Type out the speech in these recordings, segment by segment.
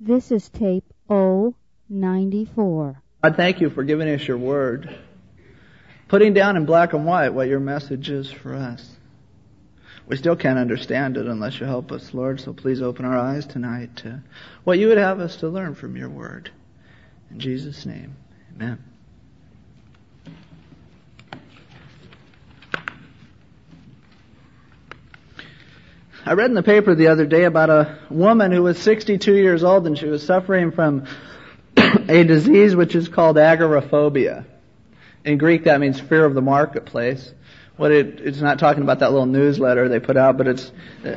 This is tape O94. God, thank you for giving us your word, putting down in black and white what your message is for us. We still can't understand it unless you help us, Lord, so please open our eyes tonight to what you would have us to learn from your word. In Jesus' name, amen. I read in the paper the other day about a woman who was 62 years old and she was suffering from a disease which is called agoraphobia. In Greek that means fear of the marketplace. It's not talking about that little newsletter they put out, but it's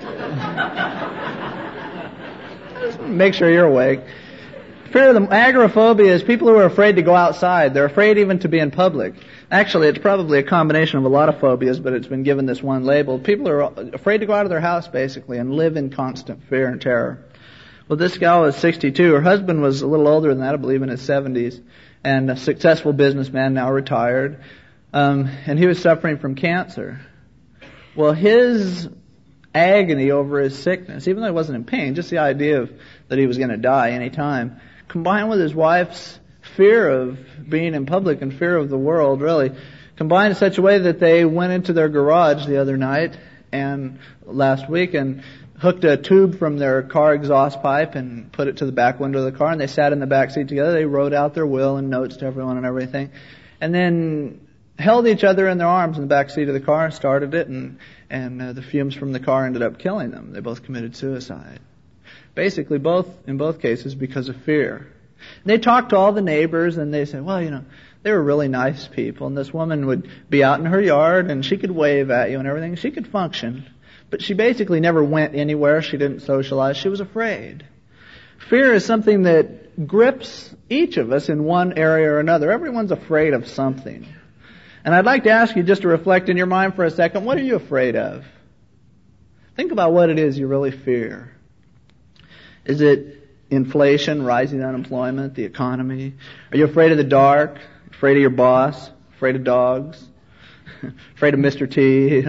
make sure you're awake. Fear of the agoraphobia is people who are afraid to go outside. They're afraid even to be in public. Actually, it's probably a combination of a lot of phobias, but it's been given this one label. People are afraid to go out of their house, basically, and live in constant fear and terror. Well, this gal was 62. Her husband was a little older than that, I believe in his 70s, and a successful businessman, now retired. And he was suffering from cancer. Well, his agony over his sickness, even though he wasn't in pain, just the idea that he was going to die any time, combined with his wife's fear of being in public and fear of the world, really, combined in such a way that they went into their garage the other night and last week and hooked a tube from their car exhaust pipe and put it to the back window of the car, and they sat in the back seat together. They wrote out their will and notes to everyone and everything, and then held each other in their arms in the back seat of the car and started it, and the fumes from the car ended up killing them. They both committed suicide. Basically, in both cases because of fear. And they talked to all the neighbors, and they said, well, they were really nice people, and this woman would be out in her yard, and she could wave at you and everything. She could function, but she basically never went anywhere. She didn't socialize. She was afraid. Fear is something that grips each of us in one area or another. Everyone's afraid of something. And I'd like to ask you just to reflect in your mind for a second, what are you afraid of? Think about what it is you really fear. Is it inflation, rising unemployment, the economy? Are you afraid of the dark? Afraid of your boss? Afraid of dogs? Afraid of Mr. T?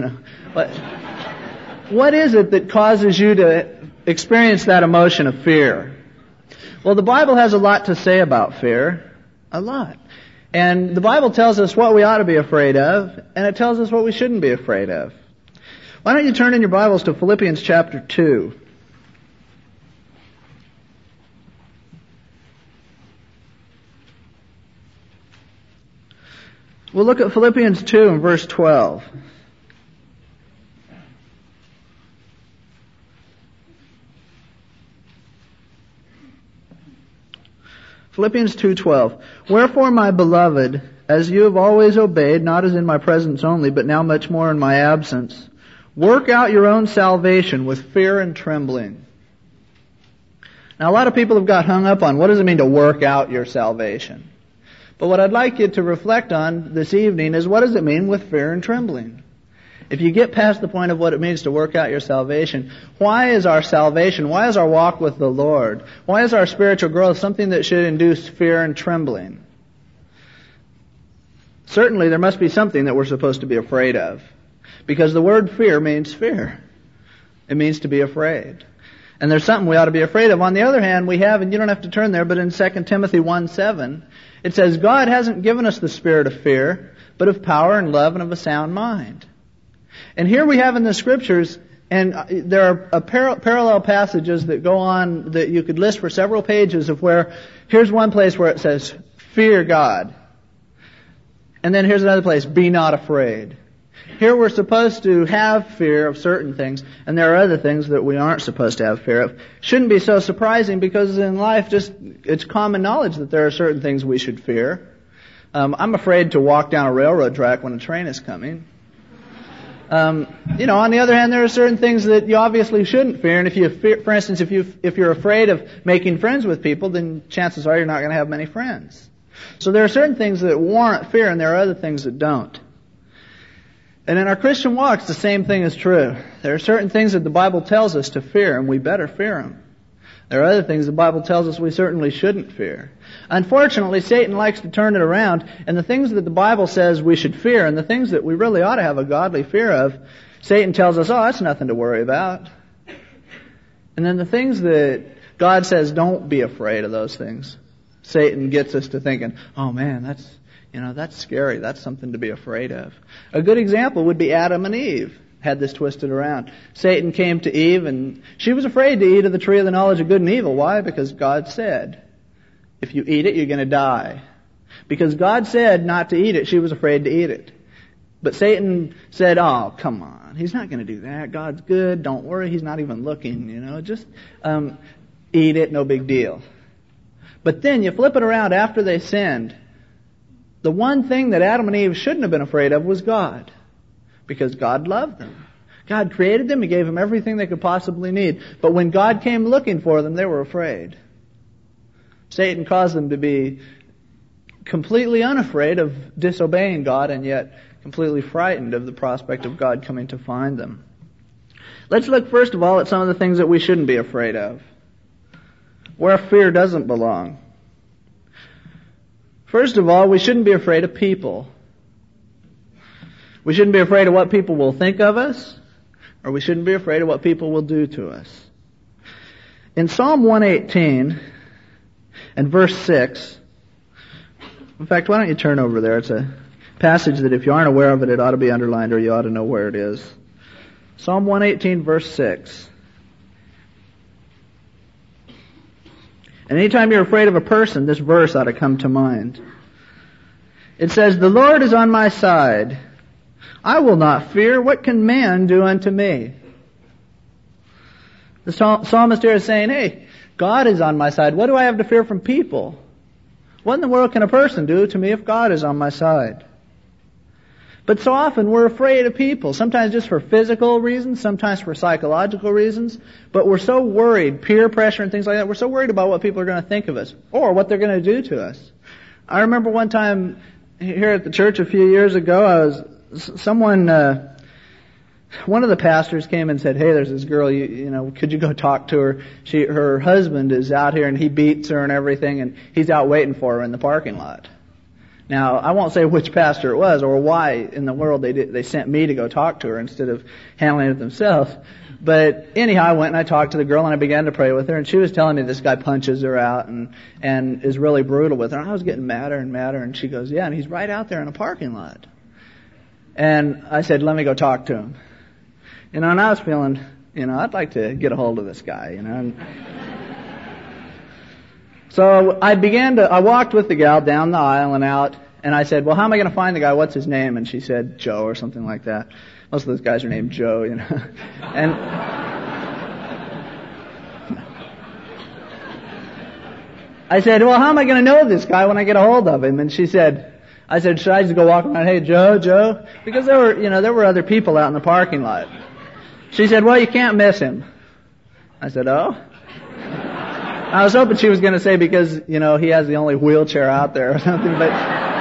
What is it that causes you to experience that emotion of fear? Well, the Bible has a lot to say about fear. A lot. And the Bible tells us what we ought to be afraid of, and it tells us what we shouldn't be afraid of. Why don't you turn in your Bibles to Philippians chapter 2. We'll look at Philippians 2 and verse 12. Philippians 2:12. Wherefore, my beloved, as you have always obeyed, not as in my presence only, but now much more in my absence, work out your own salvation with fear and trembling. Now, a lot of people have got hung up on what does it mean to work out your salvation. But what I'd like you to reflect on this evening is what does it mean with fear and trembling? If you get past the point of what it means to work out your salvation, why is our salvation, why is our walk with the Lord, why is our spiritual growth something that should induce fear and trembling? Certainly there must be something that we're supposed to be afraid of. Because the word fear means fear. It means to be afraid. And there's something we ought to be afraid of. On the other hand, we have, and you don't have to turn there, but in 2 Timothy 1:7, it says, God hasn't given us the spirit of fear, but of power and love and of a sound mind. And here we have in the Scriptures, and there are parallel passages that go on that you could list for several pages of where, here's one place where it says, fear God. And then here's another place, be not afraid. Here we're supposed to have fear of certain things, and there are other things that we aren't supposed to have fear of. Shouldn't be so surprising because in life it's common knowledge that there are certain things we should fear. I'm afraid to walk down a railroad track when a train is coming. On the other hand, there are certain things that you obviously shouldn't fear, and if you fear, for instance, if you're afraid of making friends with people, then chances are you're not going to have many friends. So there are certain things that warrant fear, and there are other things that don't. And in our Christian walks, the same thing is true. There are certain things that the Bible tells us to fear, and we better fear them. There are other things the Bible tells us we certainly shouldn't fear. Unfortunately, Satan likes to turn it around, and the things that the Bible says we should fear, and the things that we really ought to have a godly fear of, Satan tells us, oh, that's nothing to worry about. And then the things that God says, don't be afraid of those things. Satan gets us to thinking, oh man, that's scary. That's something to be afraid of. A good example would be Adam and Eve. Had this twisted around. Satan came to Eve and she was afraid to eat of the tree of the knowledge of good and evil. Why? Because God said, if you eat it, you're going to die. Because God said not to eat it, she was afraid to eat it. But Satan said, oh, come on. He's not going to do that. God's good. Don't worry. He's not even looking, Just eat it. No big deal. But then you flip it around after they sinned. The one thing that Adam and Eve shouldn't have been afraid of was God. Because God loved them. God created them. He gave them everything they could possibly need. But when God came looking for them, they were afraid. Satan caused them to be completely unafraid of disobeying God and yet completely frightened of the prospect of God coming to find them. Let's look first of all at some of the things that we shouldn't be afraid of. Where fear doesn't belong. First of all, we shouldn't be afraid of people. We shouldn't be afraid of what people will think of us, or we shouldn't be afraid of what people will do to us. In Psalm 118 and verse 6, in fact, why don't you turn over there? It's a passage that if you aren't aware of it, it ought to be underlined or you ought to know where it is. Psalm 118 verse 6. And anytime you're afraid of a person, this verse ought to come to mind. It says, the Lord is on my side. I will not fear. What can man do unto me? The psalmist here is saying, hey, God is on my side. What do I have to fear from people? What in the world can a person do to me if God is on my side? But so often we're afraid of people, sometimes just for physical reasons, sometimes for psychological reasons, but we're so worried, peer pressure and things like that, we're so worried about what people are going to think of us, or what they're going to do to us. I remember one time here at the church a few years ago, one of the pastors came and said, hey, there's this girl, could you go talk to her? Her husband is out here and he beats her and everything, and he's out waiting for her in the parking lot. Now, I won't say which pastor it was or why in the world they sent me to go talk to her instead of handling it themselves. But anyhow, I went and I talked to the girl and I began to pray with her, and she was telling me this guy punches her out and is really brutal with her. And I was getting madder and madder, and she goes, yeah, and he's right out there in a parking lot. And I said, let me go talk to him. And I was feeling, I'd like to get a hold of this guy, And so I walked with the gal down the aisle and out, and I said, well, how am I going to find the guy? What's his name? And she said, Joe or something like that. Most of those guys are named Joe, And I said, well, how am I going to know this guy when I get a hold of him? And I said, should I just go walk around, hey, Joe? Because there were other people out in the parking lot. She said, well, you can't miss him. I said, oh? I was hoping she was going to say because, he has the only wheelchair out there or something, but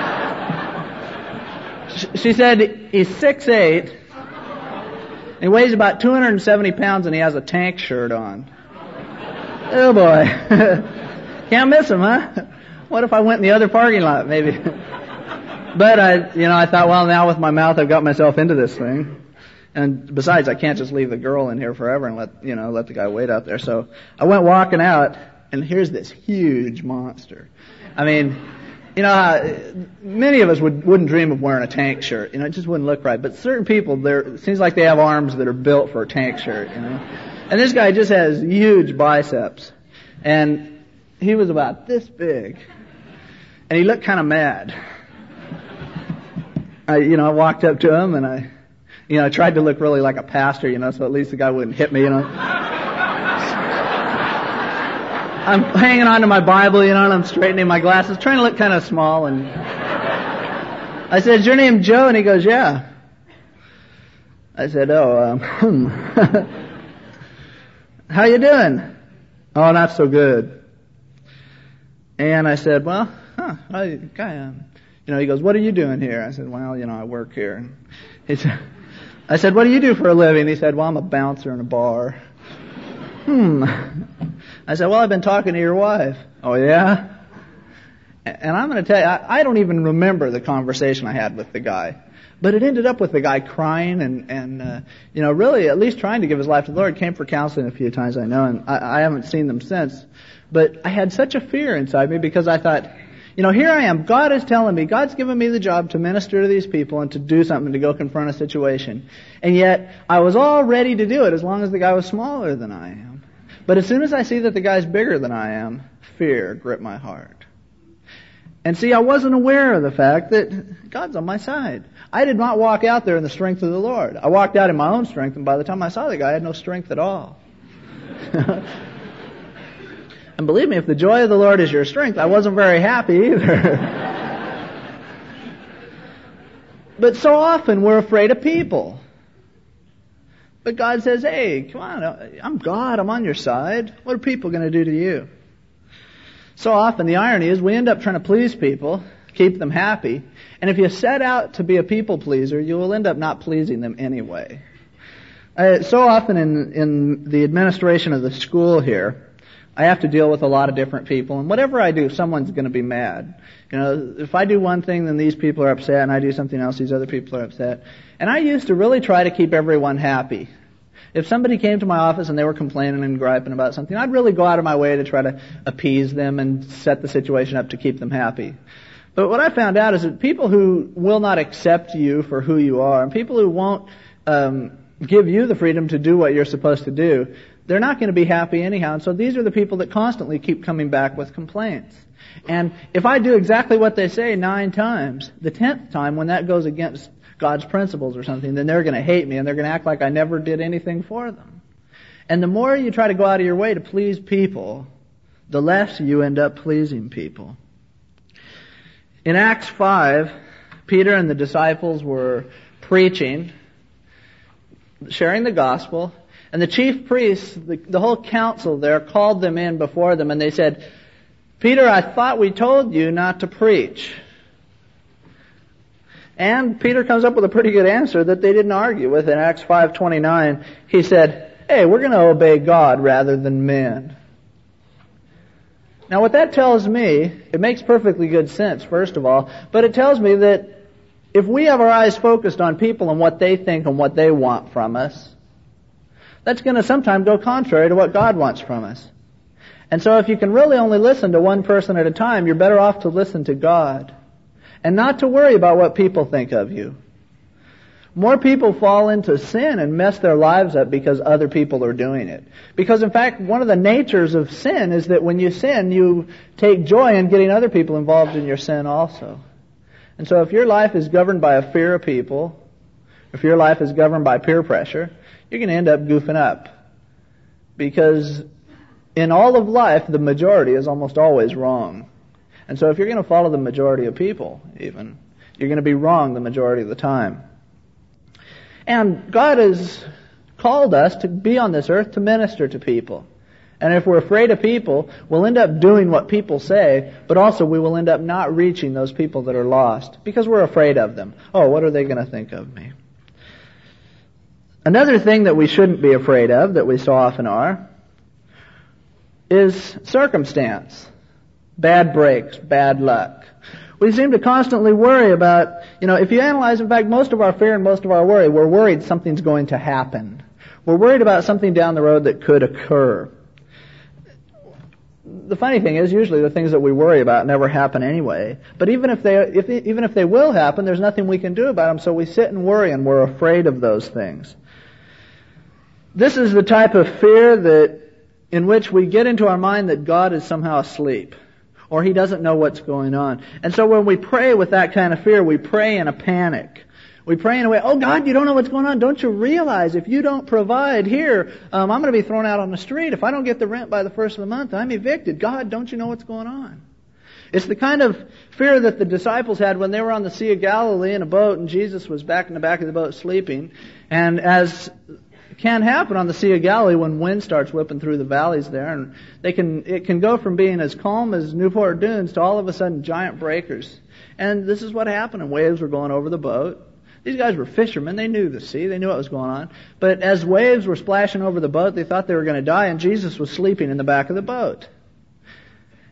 she said he's 6'8", he weighs about 270 pounds, and he has a tank shirt on. Oh boy. Can't miss him, huh? What if I went in the other parking lot, maybe? But I thought, well, now with my mouth I've got myself into this thing. And besides, I can't just leave the girl in here forever and let the guy wait out there. So I went walking out, and here's this huge monster. I mean, many of us wouldn't dream of wearing a tank shirt. It just wouldn't look right. But certain people, it seems like they have arms that are built for a tank shirt. And this guy just has huge biceps, and he was about this big, and he looked kind of mad. I walked up to him and I tried to look really like a pastor, so at least the guy wouldn't hit me, I'm hanging on to my Bible, and I'm straightening my glasses, trying to look kind of small, and I said, is your name Joe? And he goes, yeah. I said, how you doing? Oh, not so good. And I said, well, he goes, what are you doing here? I said, well, I work here. I said, what do you do for a living? He said, well, I'm a bouncer in a bar. I said, well, I've been talking to your wife. Oh, yeah? And I'm going to tell you, I don't even remember the conversation I had with the guy. But it ended up with the guy crying and really at least trying to give his life to the Lord. Came for counseling a few times, I know, and I haven't seen them since. But I had such a fear inside me because I thought, here I am. God is telling me, God's given me the job to minister to these people and to do something, to go confront a situation. And yet, I was all ready to do it as long as the guy was smaller than I am. But as soon as I see that the guy's bigger than I am, fear gripped my heart. And see, I wasn't aware of the fact that God's on my side. I did not walk out there in the strength of the Lord. I walked out in my own strength, and by the time I saw the guy, I had no strength at all. And believe me, if the joy of the Lord is your strength, I wasn't very happy either. But so often we're afraid of people. But God says, hey, come on, I'm God, I'm on your side. What are people going to do to you? So often the irony is we end up trying to please people, keep them happy, and if you set out to be a people pleaser, you will end up not pleasing them anyway. So often in the administration of the school here, I have to deal with a lot of different people, and whatever I do, someone's going to be mad. If I do one thing, then these people are upset, and I do something else, these other people are upset. And I used to really try to keep everyone happy. If somebody came to my office and they were complaining and griping about something, I'd really go out of my way to try to appease them and set the situation up to keep them happy. But what I found out is that people who will not accept you for who you are, and people who won't give you the freedom to do what you're supposed to do, they're not going to be happy anyhow. And so these are the people that constantly keep coming back with complaints. And if I do exactly what they say 9 times, the 10th time when that goes against God's principles or something, then they're going to hate me and they're going to act like I never did anything for them. And the more you try to go out of your way to please people, the less you end up pleasing people. In Acts 5, Peter and the disciples were preaching, sharing the gospel, and the chief priests, the whole council there, called them in before them, and they said, Peter, I thought we told you not to preach. And Peter comes up with a pretty good answer that they didn't argue with. In Acts 5:29, he said, hey, we're going to obey God rather than men. Now what that tells me, it makes perfectly good sense, first of all, but it tells me that if we have our eyes focused on people and what they think and what they want from us, that's going to sometimes go contrary to what God wants from us. And so if you can really only listen to one person at a time, you're better off to listen to God and not to worry about what people think of you. More people fall into sin and mess their lives up because other people are doing it. Because in fact, one of the natures of sin is that when you sin, you take joy in getting other people involved in your sin also. And so if your life is governed by a fear of people, if your life is governed by peer pressure, you're going to end up goofing up. Because in all of life, the majority is almost always wrong. And so if you're going to follow the majority of people, even, you're going to be wrong the majority of the time. And God has called us to be on this earth to minister to people. And if we're afraid of people, we'll end up doing what people say, but also we will end up not reaching those people that are lost because we're afraid of them. Oh, what are they going to think of me? Another thing that we shouldn't be afraid of, that we so often are, is circumstance. Bad breaks, bad luck. We seem to constantly worry about, if you analyze, in fact, most of our fear and most of our worry, we're worried something's going to happen. We're worried about something down the road that could occur. The funny thing is, usually the things that we worry about never happen anyway. But even if they will happen, there's nothing we can do about them, so we sit and worry and we're afraid of those things. This is the type of fear in which we get into our mind that God is somehow asleep, or He doesn't know what's going on. And so when we pray with that kind of fear, we pray in a panic. We pray in a way, oh God, you don't know what's going on. Don't you realize if you don't provide here, I'm going to be thrown out on the street. If I don't get the rent by the first of the month, I'm evicted. God, don't you know what's going on? It's the kind of fear that the disciples had when they were on the Sea of Galilee in a boat and Jesus was back in the back of the boat sleeping. And as can happen on the Sea of Galilee when wind starts whipping through the valleys there, and it can go from being as calm as Newport Dunes to all of a sudden giant breakers. And this is what happened, and waves were going over the boat. These guys were fishermen. They knew the sea. They knew what was going on. But as waves were splashing over the boat, they thought they were going to die, and Jesus was sleeping in the back of the boat.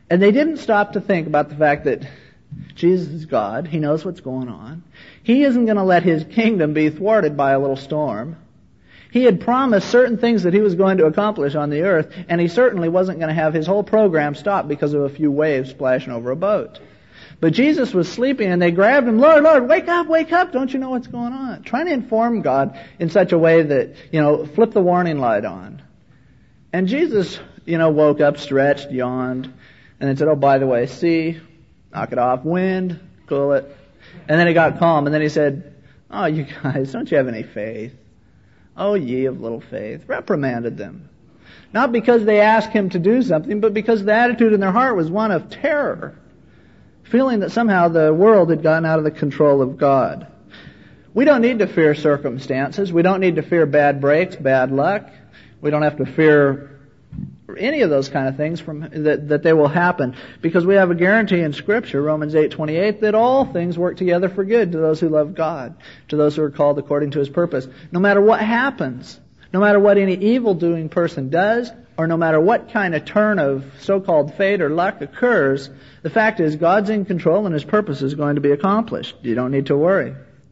And they didn't stop to think about the fact that Jesus is God. He knows what's going on. He isn't going to let His kingdom be thwarted by a little storm. He had promised certain things that He was going to accomplish on the earth, and He certainly wasn't going to have His whole program stopped because of a few waves splashing over a boat. But Jesus was sleeping, and they grabbed Him. Lord, wake up, don't you know what's going on? Trying to inform God in such a way that, flip the warning light on. And Jesus, woke up, stretched, yawned, and then said, oh, by the way, sea, knock it off, wind, cool it. And then it got calm, and then He said, oh, you guys, don't you have any faith? Oh, ye of little faith. Reprimanded them. Not because they asked Him to do something, but because the attitude in their heart was one of terror, feeling that somehow the world had gotten out of the control of God. We don't need to fear circumstances. We don't need to fear bad breaks, bad luck. We don't have to fear any of those kind of things that they will happen, because we have a guarantee in Scripture, Romans 8:28, that all things work together for good to those who love God, to those who are called according to His purpose. No matter what happens, no matter what any evil-doing person does, or no matter what kind of turn of so-called fate or luck occurs, the fact is God's in control and His purpose is going to be accomplished. You don't need to worry.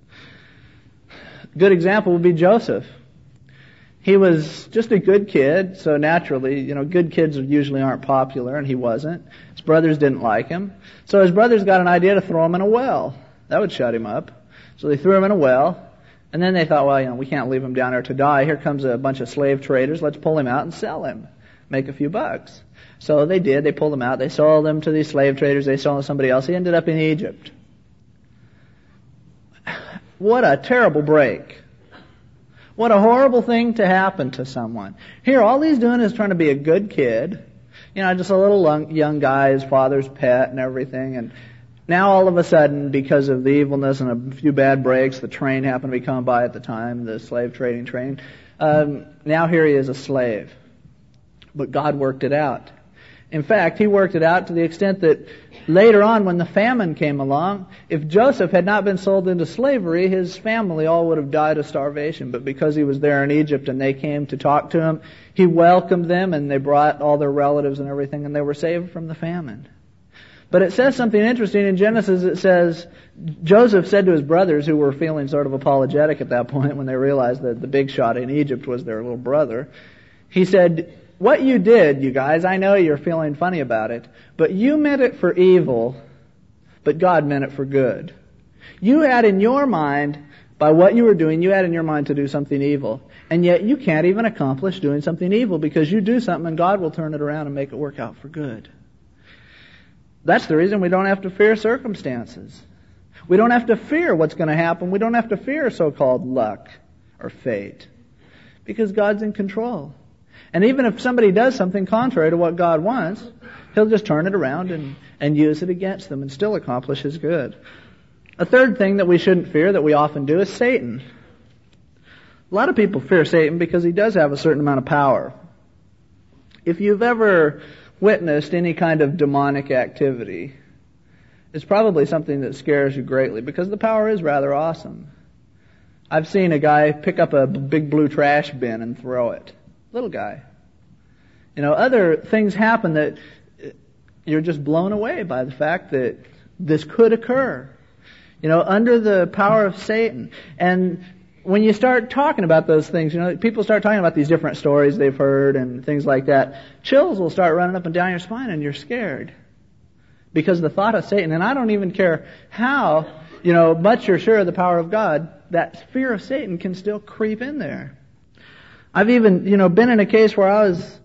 A good example would be Joseph. He was just a good kid, so naturally, good kids usually aren't popular, and he wasn't. His brothers didn't like him. So his brothers got an idea to throw him in a well. That would shut him up. So they threw him in a well, and then they thought, well, we can't leave him down there to die. Here comes a bunch of slave traders. Let's pull him out and sell him. Make a few bucks. So they did. They pulled him out. They sold him to these slave traders. They sold him to somebody else. He ended up in Egypt. What a terrible break. What a horrible thing to happen to someone. Here, all he's doing is trying to be a good kid. Just a little young guy, his father's pet and everything. And now all of a sudden, because of the evilness and a few bad breaks, the train happened to be coming by at the time, the slave trading train. Now here he is a slave. But God worked it out. In fact, He worked it out to the extent that later on, when the famine came along, if Joseph had not been sold into slavery, his family all would have died of starvation. But because he was there in Egypt and they came to talk to him, He welcomed them and they brought all their relatives and everything, and they were saved from the famine. But it says something interesting in Genesis. It says, Joseph said to his brothers, who were feeling sort of apologetic at that point when they realized that the big shot in Egypt was their little brother, he said, what you did, you guys, I know you're feeling funny about it, but you meant it for evil, but God meant it for good. You had in your mind, by what you were doing, you had in your mind to do something evil. And yet you can't even accomplish doing something evil, because you do something and God will turn it around and make it work out for good. That's the reason we don't have to fear circumstances. We don't have to fear what's going to happen. We don't have to fear so-called luck or fate, because God's in control. And even if somebody does something contrary to what God wants, He'll just turn it around and use it against them and still accomplish His good. A third thing that we shouldn't fear, that we often do, is Satan. A lot of people fear Satan because he does have a certain amount of power. If you've ever witnessed any kind of demonic activity, it's probably something that scares you greatly, because the power is rather awesome. I've seen a guy pick up a big blue trash bin and throw it. Little guy. Other things happen that you're just blown away by the fact that this could occur. Under the power of Satan. And when you start talking about those things, people start talking about these different stories they've heard and things like that. Chills will start running up and down your spine and you're scared. Because the thought of Satan, and I don't even care how, much you're sure of the power of God, that fear of Satan can still creep in there. I've even, been in a case where I was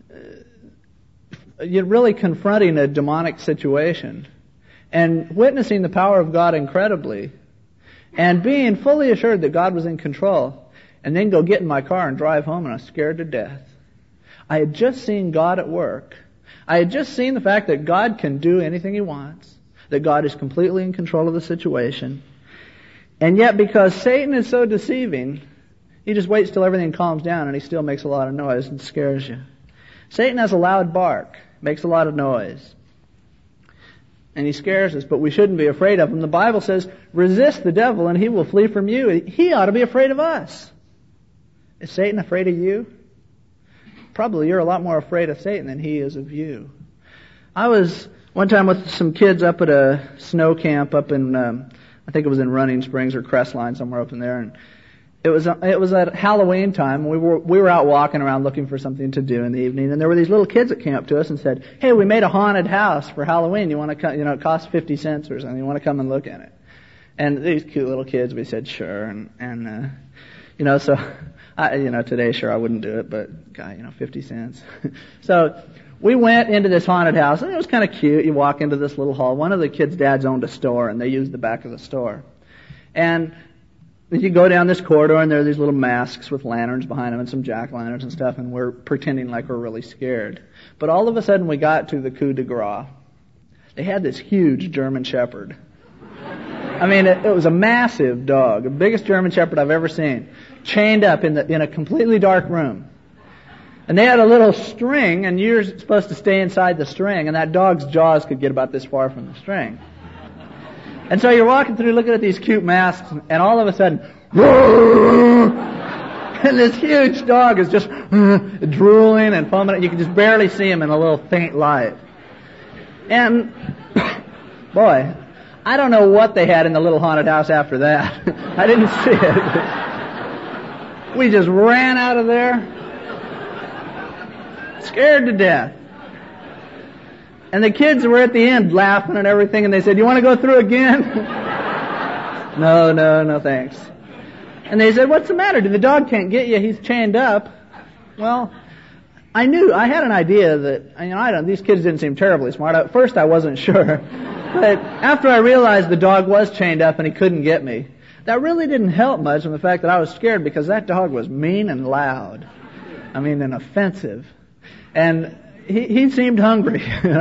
really confronting a demonic situation and witnessing the power of God incredibly and being fully assured that God was in control, and then go get in my car and drive home and I was scared to death. I had just seen God at work. I had just seen the fact that God can do anything He wants, that God is completely in control of the situation. And yet, because Satan is so deceiving, he just waits till everything calms down and he still makes a lot of noise and scares you. Satan has a loud bark, makes a lot of noise. And he scares us, but we shouldn't be afraid of him. The Bible says, resist the devil and he will flee from you. He ought to be afraid of us. Is Satan afraid of you? Probably you're a lot more afraid of Satan than he is of you. I was one time with some kids up at a snow camp up in, I think it was in Running Springs or Crestline, somewhere up in there, and it was at Halloween time. We were out walking around looking for something to do in the evening, and there were these little kids that came up to us and said, "Hey, we made a haunted house for Halloween. You want to come? It costs 50 cents or something. You want to come and look at it?" And these cute little kids, we said sure, and so today sure I wouldn't do it, but God, 50 cents. So we went into this haunted house, and it was kind of cute. You walk into this little hall. One of the kids' dads owned a store, and they used the back of the store, and you go down this corridor, and there are these little masks with lanterns behind them and some jack-o'-lanterns and stuff, and we're pretending like we're really scared. But all of a sudden, we got to the coup de grace. They had this huge German Shepherd. I mean, it was a massive dog, the biggest German Shepherd I've ever seen, chained up in a completely dark room. And they had a little string, and you're supposed to stay inside the string, and that dog's jaws could get about this far from the string. And so you're walking through looking at these cute masks, and all of a sudden, and this huge dog is just drooling and foaming. You can just barely see him in a little faint light. And, boy, I don't know what they had in the little haunted house after that. I didn't see it. We just ran out of there, scared to death. And the kids were at the end laughing and everything, and they said, "You want to go through again?" No, thanks. And they said, "What's the matter? The dog can't get you. He's chained up." Well, I had an idea that, these kids didn't seem terribly smart. At first I wasn't sure. But after I realized the dog was chained up and he couldn't get me, that really didn't help much in the fact that I was scared, because that dog was mean and loud. And offensive. And he seemed hungry,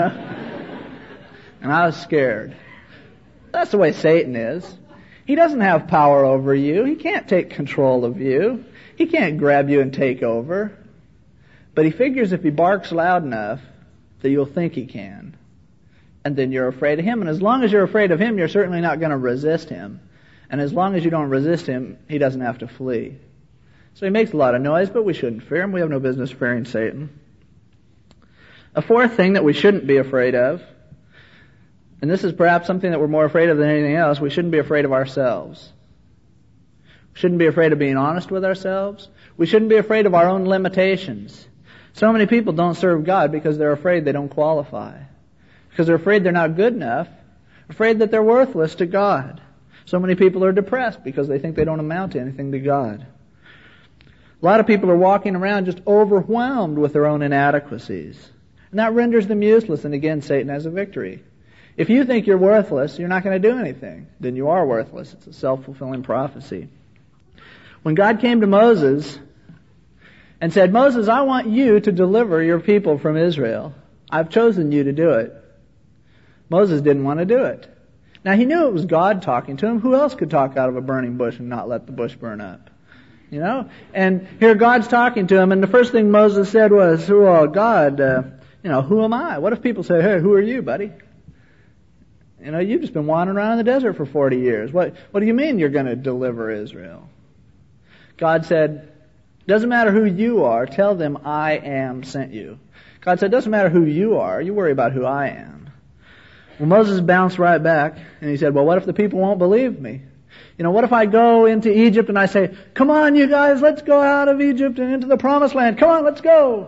and I was scared. That's the way Satan is. He doesn't have power over you. He can't take control of you. He can't grab you and take over. But he figures if he barks loud enough that you'll think he can. And then you're afraid of him. And as long as you're afraid of him, you're certainly not going to resist him. And as long as you don't resist him, he doesn't have to flee. So he makes a lot of noise, but we shouldn't fear him. We have no business fearing Satan. A fourth thing that we shouldn't be afraid of, and this is perhaps something that we're more afraid of than anything else, we shouldn't be afraid of ourselves. We shouldn't be afraid of being honest with ourselves. We shouldn't be afraid of our own limitations. So many people don't serve God because they're afraid they don't qualify. Because they're afraid they're not good enough, afraid that they're worthless to God. So many people are depressed because they think they don't amount to anything to God. A lot of people are walking around just overwhelmed with their own inadequacies. And that renders them useless, and again, Satan has a victory. If you think you're worthless, you're not going to do anything. Then you are worthless. It's a self-fulfilling prophecy. When God came to Moses and said, "Moses, I want you to deliver your people from Israel. I've chosen you to do it." Moses didn't want to do it. Now, he knew it was God talking to him. Who else could talk out of a burning bush and not let the bush burn up? And here God's talking to him, and the first thing Moses said was, "Well, God, who am I?" What if people say, "Hey, who are you, buddy? You've just been wandering around in the desert for 40 years. What do you mean you're going to deliver Israel?" God said, "Doesn't matter who you are, tell them I am sent you." God said, "Doesn't matter who you are, you worry about who I am." Well, Moses bounced right back, and he said, "Well, what if the people won't believe me? What if I go into Egypt and I say, 'Come on, you guys, let's go out of Egypt and into the promised land. Come on, let's go.'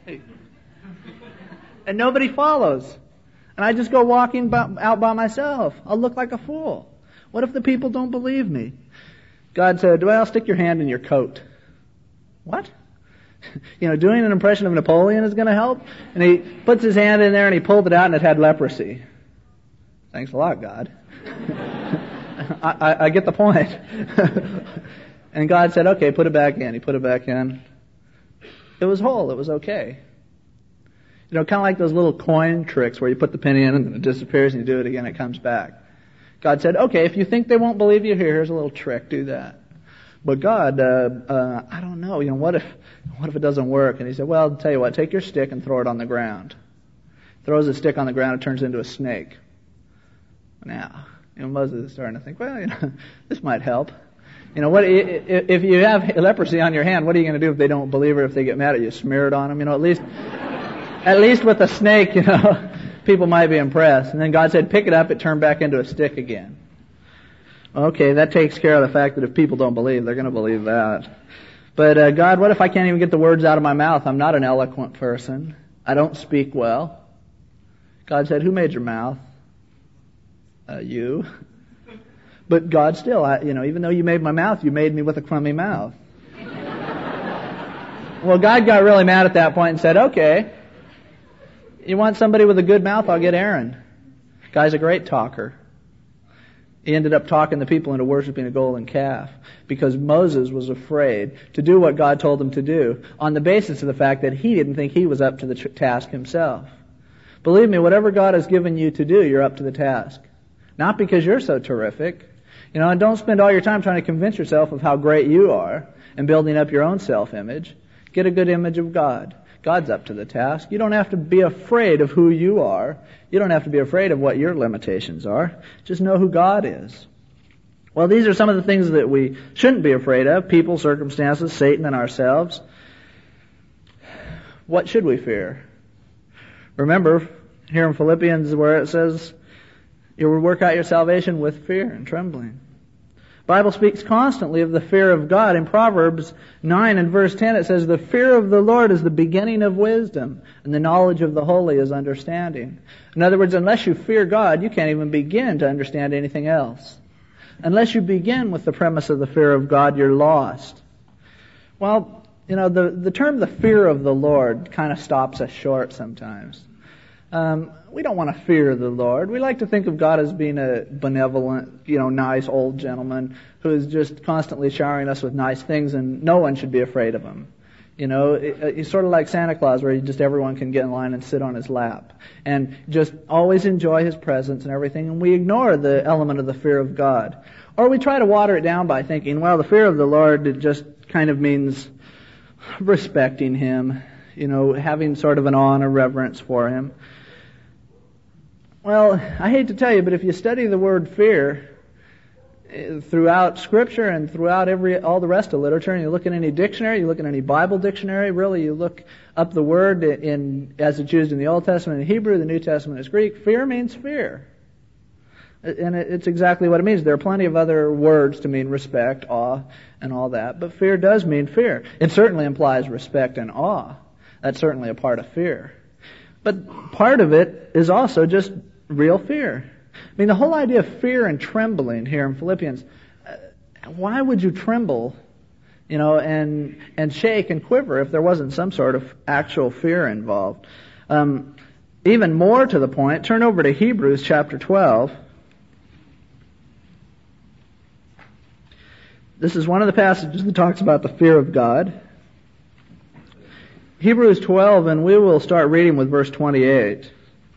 And nobody follows. And I just go walking out by myself. I'll look like a fool. What if the people don't believe me?" God said, "Well, stick your hand in your coat." What? Doing an impression of Napoleon is going to help? And he puts his hand in there and he pulled it out and it had leprosy. Thanks a lot, God. I get the point. And God said, "Okay, put it back in." He put it back in. It was whole. It was okay. Kind of like those little coin tricks where you put the penny in and then it disappears and you do it again, it comes back. God said, "Okay, if you think they won't believe you, here's a little trick, do that." But God, I don't know, what if it doesn't work? And he said, "Well, I'll tell you what, take your stick and throw it on the ground." Throws the stick on the ground, it turns into a snake. Now, Moses is starting to think, well, this might help. What if you have leprosy on your hand? What are you going to do if they don't believe, or if they get mad at you? Smear it on them. At least with a snake, people might be impressed. And then God said, pick it up, it turned back into a stick again. Okay, that takes care of the fact that if people don't believe, they're going to believe that. But God, what if I can't even get the words out of my mouth? I'm not an eloquent person. I don't speak well. God said, who made your mouth? You. But God still, even though you made my mouth, you made me with a crummy mouth. Well, God got really mad at that point and said, okay, you want somebody with a good mouth? I'll get Aaron. Guy's a great talker. He ended up talking the people into worshiping a golden calf because Moses was afraid to do what God told him to do on the basis of the fact that he didn't think he was up to the task himself. Believe me, whatever God has given you to do, you're up to the task. Not because you're so terrific. And don't spend all your time trying to convince yourself of how great you are and building up your own self-image. Get a good image of God. God's up to the task. You don't have to be afraid of who you are. You don't have to be afraid of what your limitations are. Just know who God is. Well, these are some of the things that we shouldn't be afraid of. People, circumstances, Satan, and ourselves. What should we fear? Remember, here in Philippians where it says, you will work out your salvation with fear and trembling. The Bible speaks constantly of the fear of God. In Proverbs 9 and verse 10 it says, the fear of the Lord is the beginning of wisdom, and the knowledge of the holy is understanding. In other words, unless you fear God, you can't even begin to understand anything else. Unless you begin with the premise of the fear of God, you're lost. Well, the term the fear of the Lord kind of stops us short sometimes. We don't want to fear the Lord. We like to think of God as being a benevolent, nice old gentleman who is just constantly showering us with nice things, and no one should be afraid of him. He's sort of like Santa Claus, where everyone can get in line and sit on his lap and just always enjoy his presence and everything, and we ignore the element of the fear of God. Or we try to water it down by thinking, well, the fear of the Lord, it just kind of means respecting him, having sort of an awe and a reverence for him. Well, I hate to tell you, but if you study the word fear throughout Scripture and throughout all the rest of literature, and you look in any dictionary, you look in any Bible dictionary, really, you look up the word as it's used in the Old Testament in Hebrew, the New Testament is Greek, fear means fear. And it's exactly what it means. There are plenty of other words to mean respect, awe, and all that, but fear does mean fear. It certainly implies respect and awe. That's certainly a part of fear. But part of it is also just real fear. The whole idea of fear and trembling here in Philippians, why would you tremble, and shake and quiver if there wasn't some sort of actual fear involved? Even more to the point, turn over to Hebrews chapter 12. This is one of the passages that talks about the fear of God. Hebrews 12, and we will start reading with verse 28.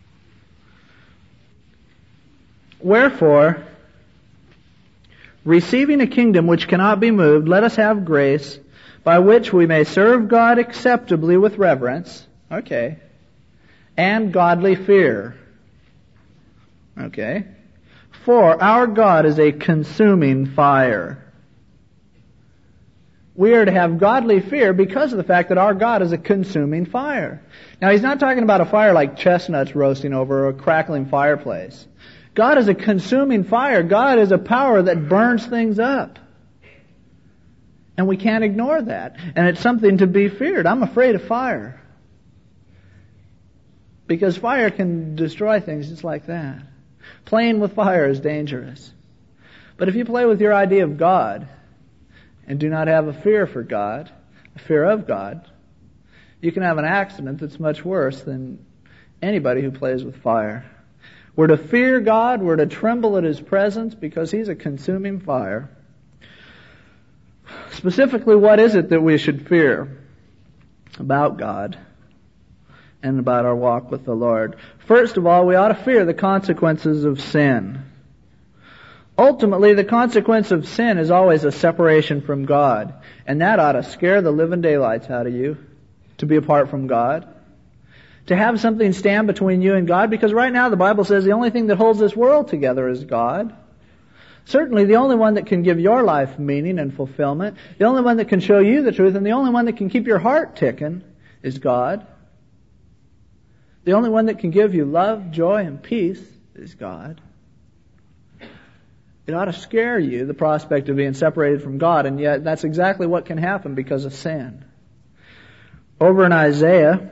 Wherefore, receiving a kingdom which cannot be moved, let us have grace, by which we may serve God acceptably with reverence, and godly fear. For our God is a consuming fire. We are to have godly fear because of the fact that our God is a consuming fire. Now, he's not talking about a fire like chestnuts roasting over a crackling fireplace. God is a consuming fire. God is a power that burns things up. And we can't ignore that. And it's something to be feared. I'm afraid of fire. Because fire can destroy things just like that. Playing with fire is dangerous. But if you play with your idea of God, and do not have a fear for God, a fear of God, you can have an accident that's much worse than anybody who plays with fire. We're to fear God, we're to tremble at His presence because He's a consuming fire. Specifically, what is it that we should fear about God and about our walk with the Lord? First of all, we ought to fear the consequences of sin. Ultimately, the consequence of sin is always a separation from God. And that ought to scare the living daylights out of you, to be apart from God. To have something stand between you and God, because right now the Bible says the only thing that holds this world together is God. Certainly the only one that can give your life meaning and fulfillment, the only one that can show you the truth, and the only one that can keep your heart ticking is God. The only one that can give you love, joy, and peace is God. It ought to scare you, the prospect of being separated from God, and yet that's exactly what can happen because of sin. Over in Isaiah,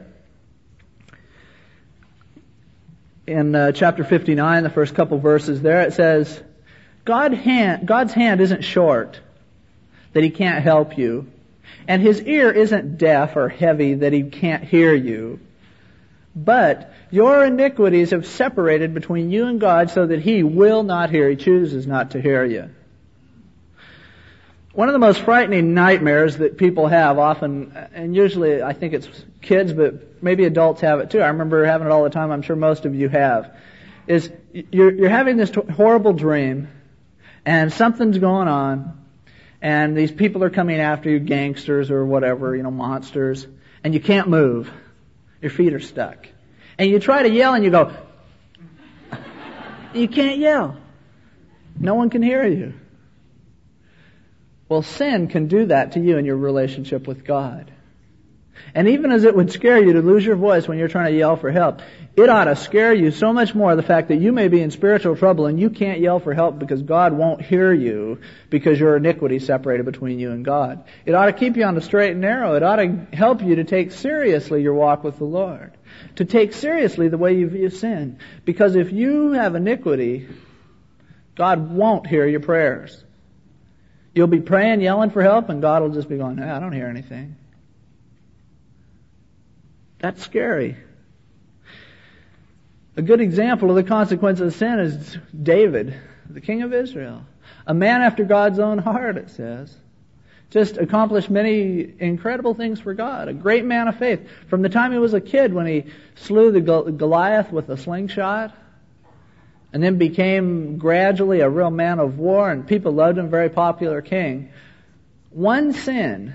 in chapter 59, the first couple verses there, it says, God's hand isn't short, that He can't help you, and His ear isn't deaf or heavy, that He can't hear you. But your iniquities have separated between you and God so that He will not hear. He chooses not to hear you. One of the most frightening nightmares that people have often, and usually I think it's kids, but maybe adults have it too. I remember having it all the time. I'm sure most of you have. Is you're having this horrible dream, and something's going on, and these people are coming after you, gangsters or whatever, monsters, and you can't move. Your feet are stuck. And you try to yell and you go, you can't yell. No one can hear you. Well, sin can do that to you in your relationship with God. And even as it would scare you to lose your voice when you're trying to yell for help, it ought to scare you so much more the fact that you may be in spiritual trouble and you can't yell for help because God won't hear you because your iniquity is separated between you and God. It ought to keep you on the straight and narrow. It ought to help you to take seriously your walk with the Lord. To take seriously the way you view sin. Because if you have iniquity, God won't hear your prayers. You'll be praying, yelling for help, and God will just be going, I don't hear anything. That's scary. A good example of the consequence of sin is David, the king of Israel. A man after God's own heart, it says. Just accomplished many incredible things for God. A great man of faith. From the time he was a kid when he slew the Goliath with a slingshot, and then became gradually a real man of war, and people loved him, very popular king. One sin,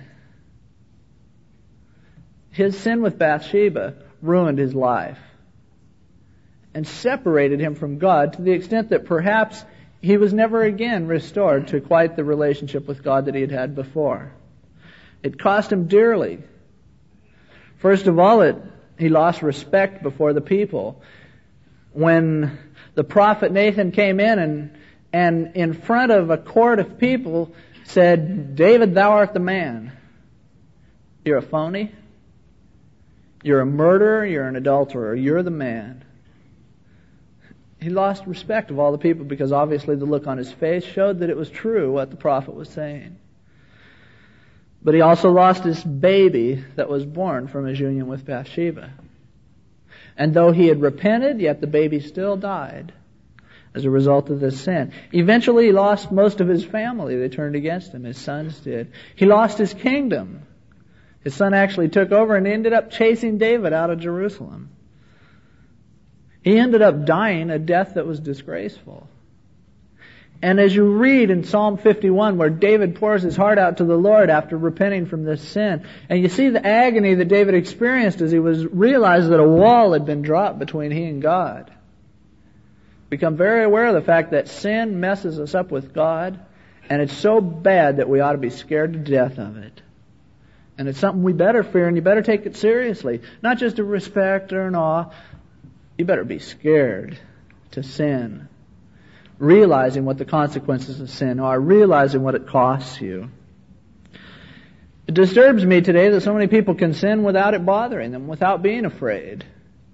his sin with Bathsheba, ruined his life and separated him from God to the extent that perhaps he was never again restored to quite the relationship with God that he had had before. It cost him dearly. First of all, he lost respect before the people. When the prophet Nathan came in and in front of a court of people said, David, thou art the man. You're a phony. You're a murderer. You're an adulterer. You're the man. He lost respect of all the people because obviously the look on his face showed that it was true what the prophet was saying. But he also lost his baby that was born from his union with Bathsheba. And though he had repented, yet the baby still died as a result of this sin. Eventually he lost most of his family. They turned against him. His sons did. He lost his kingdom. His son actually took over and ended up chasing David out of Jerusalem. He ended up dying a death that was disgraceful. And as you read in Psalm 51 where David pours his heart out to the Lord after repenting from this sin, and you see the agony that David experienced as he realized that a wall had been dropped between he and God. Become very aware of the fact that sin messes us up with God, and it's so bad that we ought to be scared to death of it. And it's something we better fear, and you better take it seriously. Not just a respect or an awe. You better be scared to sin. Realizing what the consequences of sin are. Realizing what it costs you. It disturbs me today that so many people can sin without it bothering them, without being afraid.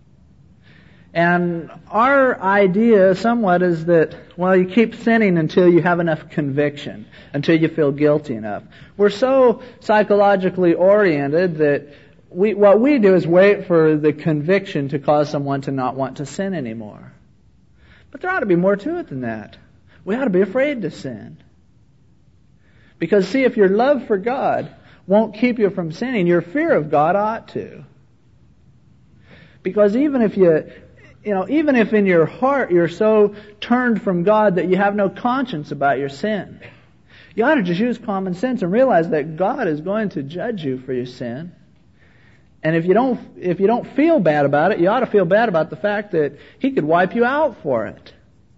And our idea somewhat is that, well, you keep sinning until you have enough conviction, until you feel guilty enough. We're so psychologically oriented that what we do is wait for the conviction to cause someone to not want to sin anymore. But there ought to be more to it than that. We ought to be afraid to sin. Because see, if your love for God won't keep you from sinning, your fear of God ought to. Because even if even if in your heart you're so turned from God that you have no conscience about your sin, you ought to just use common sense and realize that God is going to judge you for your sin. And if you don't feel bad about it, you ought to feel bad about the fact that He could wipe you out for it.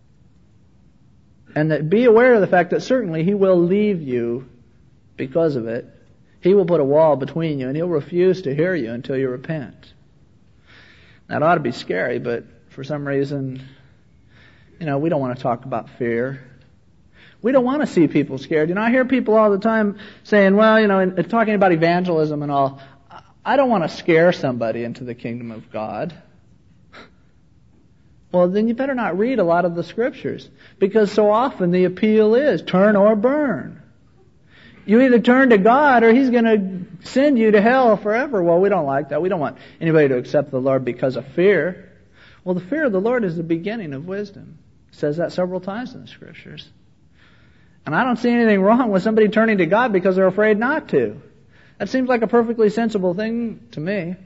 And that be aware of the fact that certainly He will leave you because of it. He will put a wall between you and He'll refuse to hear you until you repent. That ought to be scary, but for some reason, we don't want to talk about fear. We don't want to see people scared. I hear people all the time saying, well, and talking about evangelism and all, I don't want to scare somebody into the kingdom of God. Well, then you better not read a lot of the scriptures, because so often the appeal is turn or burn. You either turn to God or He's going to send you to hell forever. Well, we don't like that. We don't want anybody to accept the Lord because of fear. Well, the fear of the Lord is the beginning of wisdom. It says that several times in the scriptures. And I don't see anything wrong with somebody turning to God because they're afraid not to. That seems like a perfectly sensible thing to me.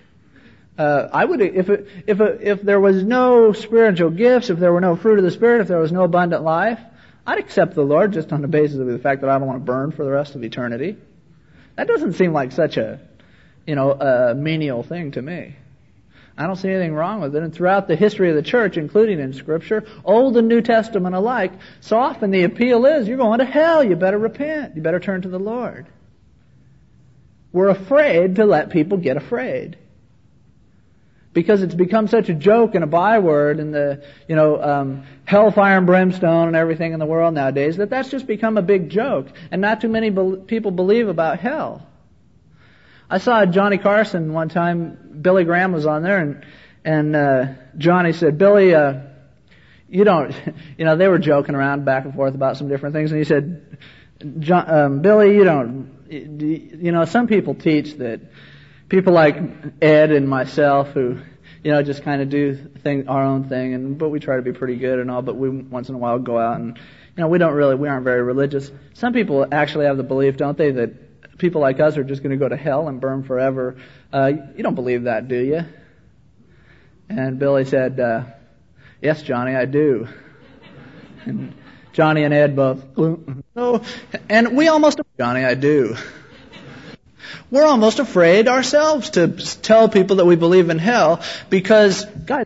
I would, if there was no spiritual gifts, if there were no fruit of the Spirit, if there was no abundant life, I'd accept the Lord just on the basis of the fact that I don't want to burn for the rest of eternity. That doesn't seem like such a menial thing to me. I don't see anything wrong with it. And throughout the history of the church, including in Scripture, Old and New Testament alike, so often the appeal is, you're going to hell, you better repent, you better turn to the Lord. We're afraid to let people get afraid. Because it's become such a joke and a byword in the, hellfire and brimstone and everything in the world nowadays, that's just become a big joke. And not too many people believe about hell. I saw Johnny Carson one time. Billy Graham was on there, and Johnny said, Billy, you don't, they were joking around back and forth about some different things, and he said, Billy, you don't, some people teach that people like Ed and myself who, just kind of do our own thing, but we try to be pretty good and all, but we once in a while go out and, we aren't very religious. Some people actually have the belief, don't they, that people like us are just going to go to hell and burn forever. You don't believe that, do you? And Billy said, yes, Johnny, I do. And Johnny and Ed both, no. And we almost, Johnny, I do. We're almost afraid ourselves to tell people that we believe in hell because, guys,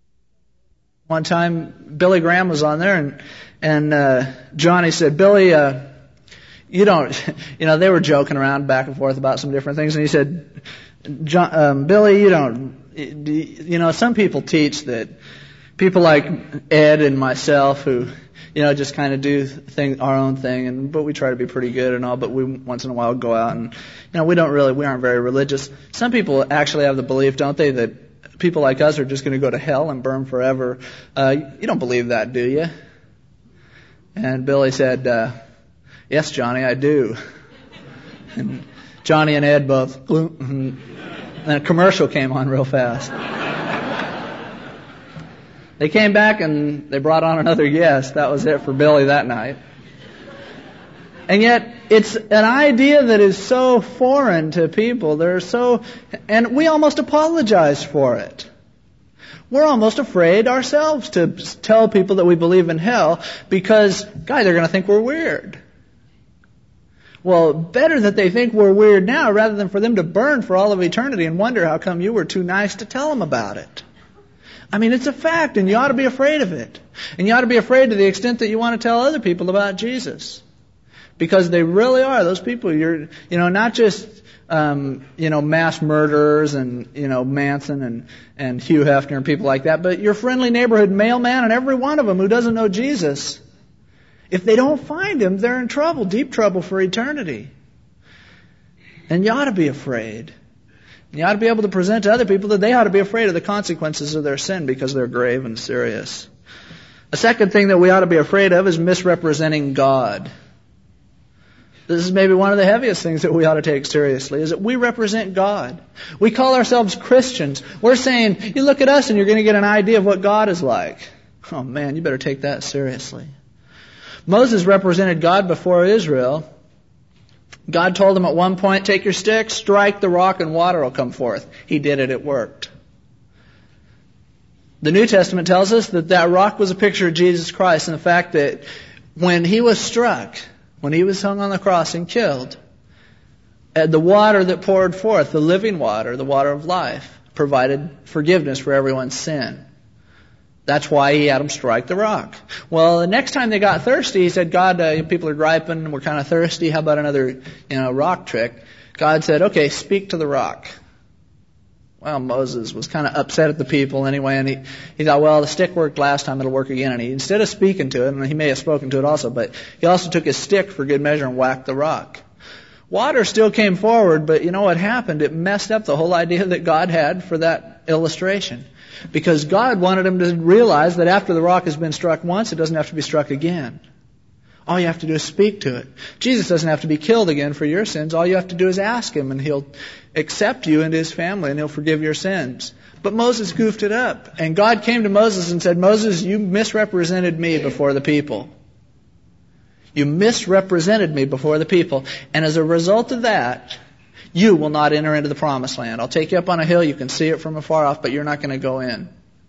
one time Billy Graham was on there and Johnny said, Billy, you don't, they were joking around back and forth about some different things, and he said, Billy, you don't, some people teach that people like Ed and myself who, just kind of do our own thing, but we try to be pretty good and all, but we once in a while go out and, we aren't very religious. Some people actually have the belief, don't they, that people like us are just going to go to hell and burn forever. You don't believe that, do you? And Billy said, yes, Johnny, I do. And Johnny and Ed both, and a commercial came on real fast. They came back and they brought on another guest. That was it for Billy that night. And yet, it's an idea that is so foreign to people. And we almost apologize for it. We're almost afraid ourselves to tell people that we believe in hell because, they're going to think we're weird. Well, better that they think we're weird now rather than for them to burn for all of eternity and wonder how come you were too nice to tell them about it. It's a fact, and you ought to be afraid of it. And you ought to be afraid to the extent that you want to tell other people about Jesus. Because they really are. Those people, you're, not just, mass murderers and, Manson and Hugh Hefner and people like that, but your friendly neighborhood mailman and every one of them who doesn't know Jesus. If they don't find Him, they're in trouble, deep trouble for eternity. And you ought to be afraid. You ought to be able to present to other people that they ought to be afraid of the consequences of their sin because they're grave and serious. A second thing that we ought to be afraid of is misrepresenting God. This is maybe one of the heaviest things that we ought to take seriously, is that we represent God. We call ourselves Christians. We're saying, you look at us and you're going to get an idea of what God is like. Oh man, you better take that seriously. Moses represented God before Israel. God told him at one point, take your stick, strike the rock, and water will come forth. He did it, it worked. The New Testament tells us that rock was a picture of Jesus Christ and the fact that when He was struck, when He was hung on the cross and killed, the water that poured forth, the living water, the water of life, provided forgiveness for everyone's sin. That's why He had them strike the rock. Well, the next time they got thirsty, He said, God, people are griping, we're kind of thirsty, how about another, rock trick? God said, okay, speak to the rock. Well, Moses was kind of upset at the people anyway, and he thought, well, the stick worked last time, it'll work again. And he, instead of speaking to it, and he may have spoken to it also, but he also took his stick for good measure and whacked the rock. Water still came forward, but you know what happened? It messed up the whole idea that God had for that illustration. Because God wanted him to realize that after the rock has been struck once, it doesn't have to be struck again. All you have to do is speak to it. Jesus doesn't have to be killed again for your sins. All you have to do is ask him, and he'll accept you into his family, and he'll forgive your sins. But Moses goofed it up. And God came to Moses and said, Moses, you misrepresented me before the people. You misrepresented me before the people. And as a result of that, you will not enter into the promised land. I'll take you up on a hill. You can see it from afar off, but you're not going to go in.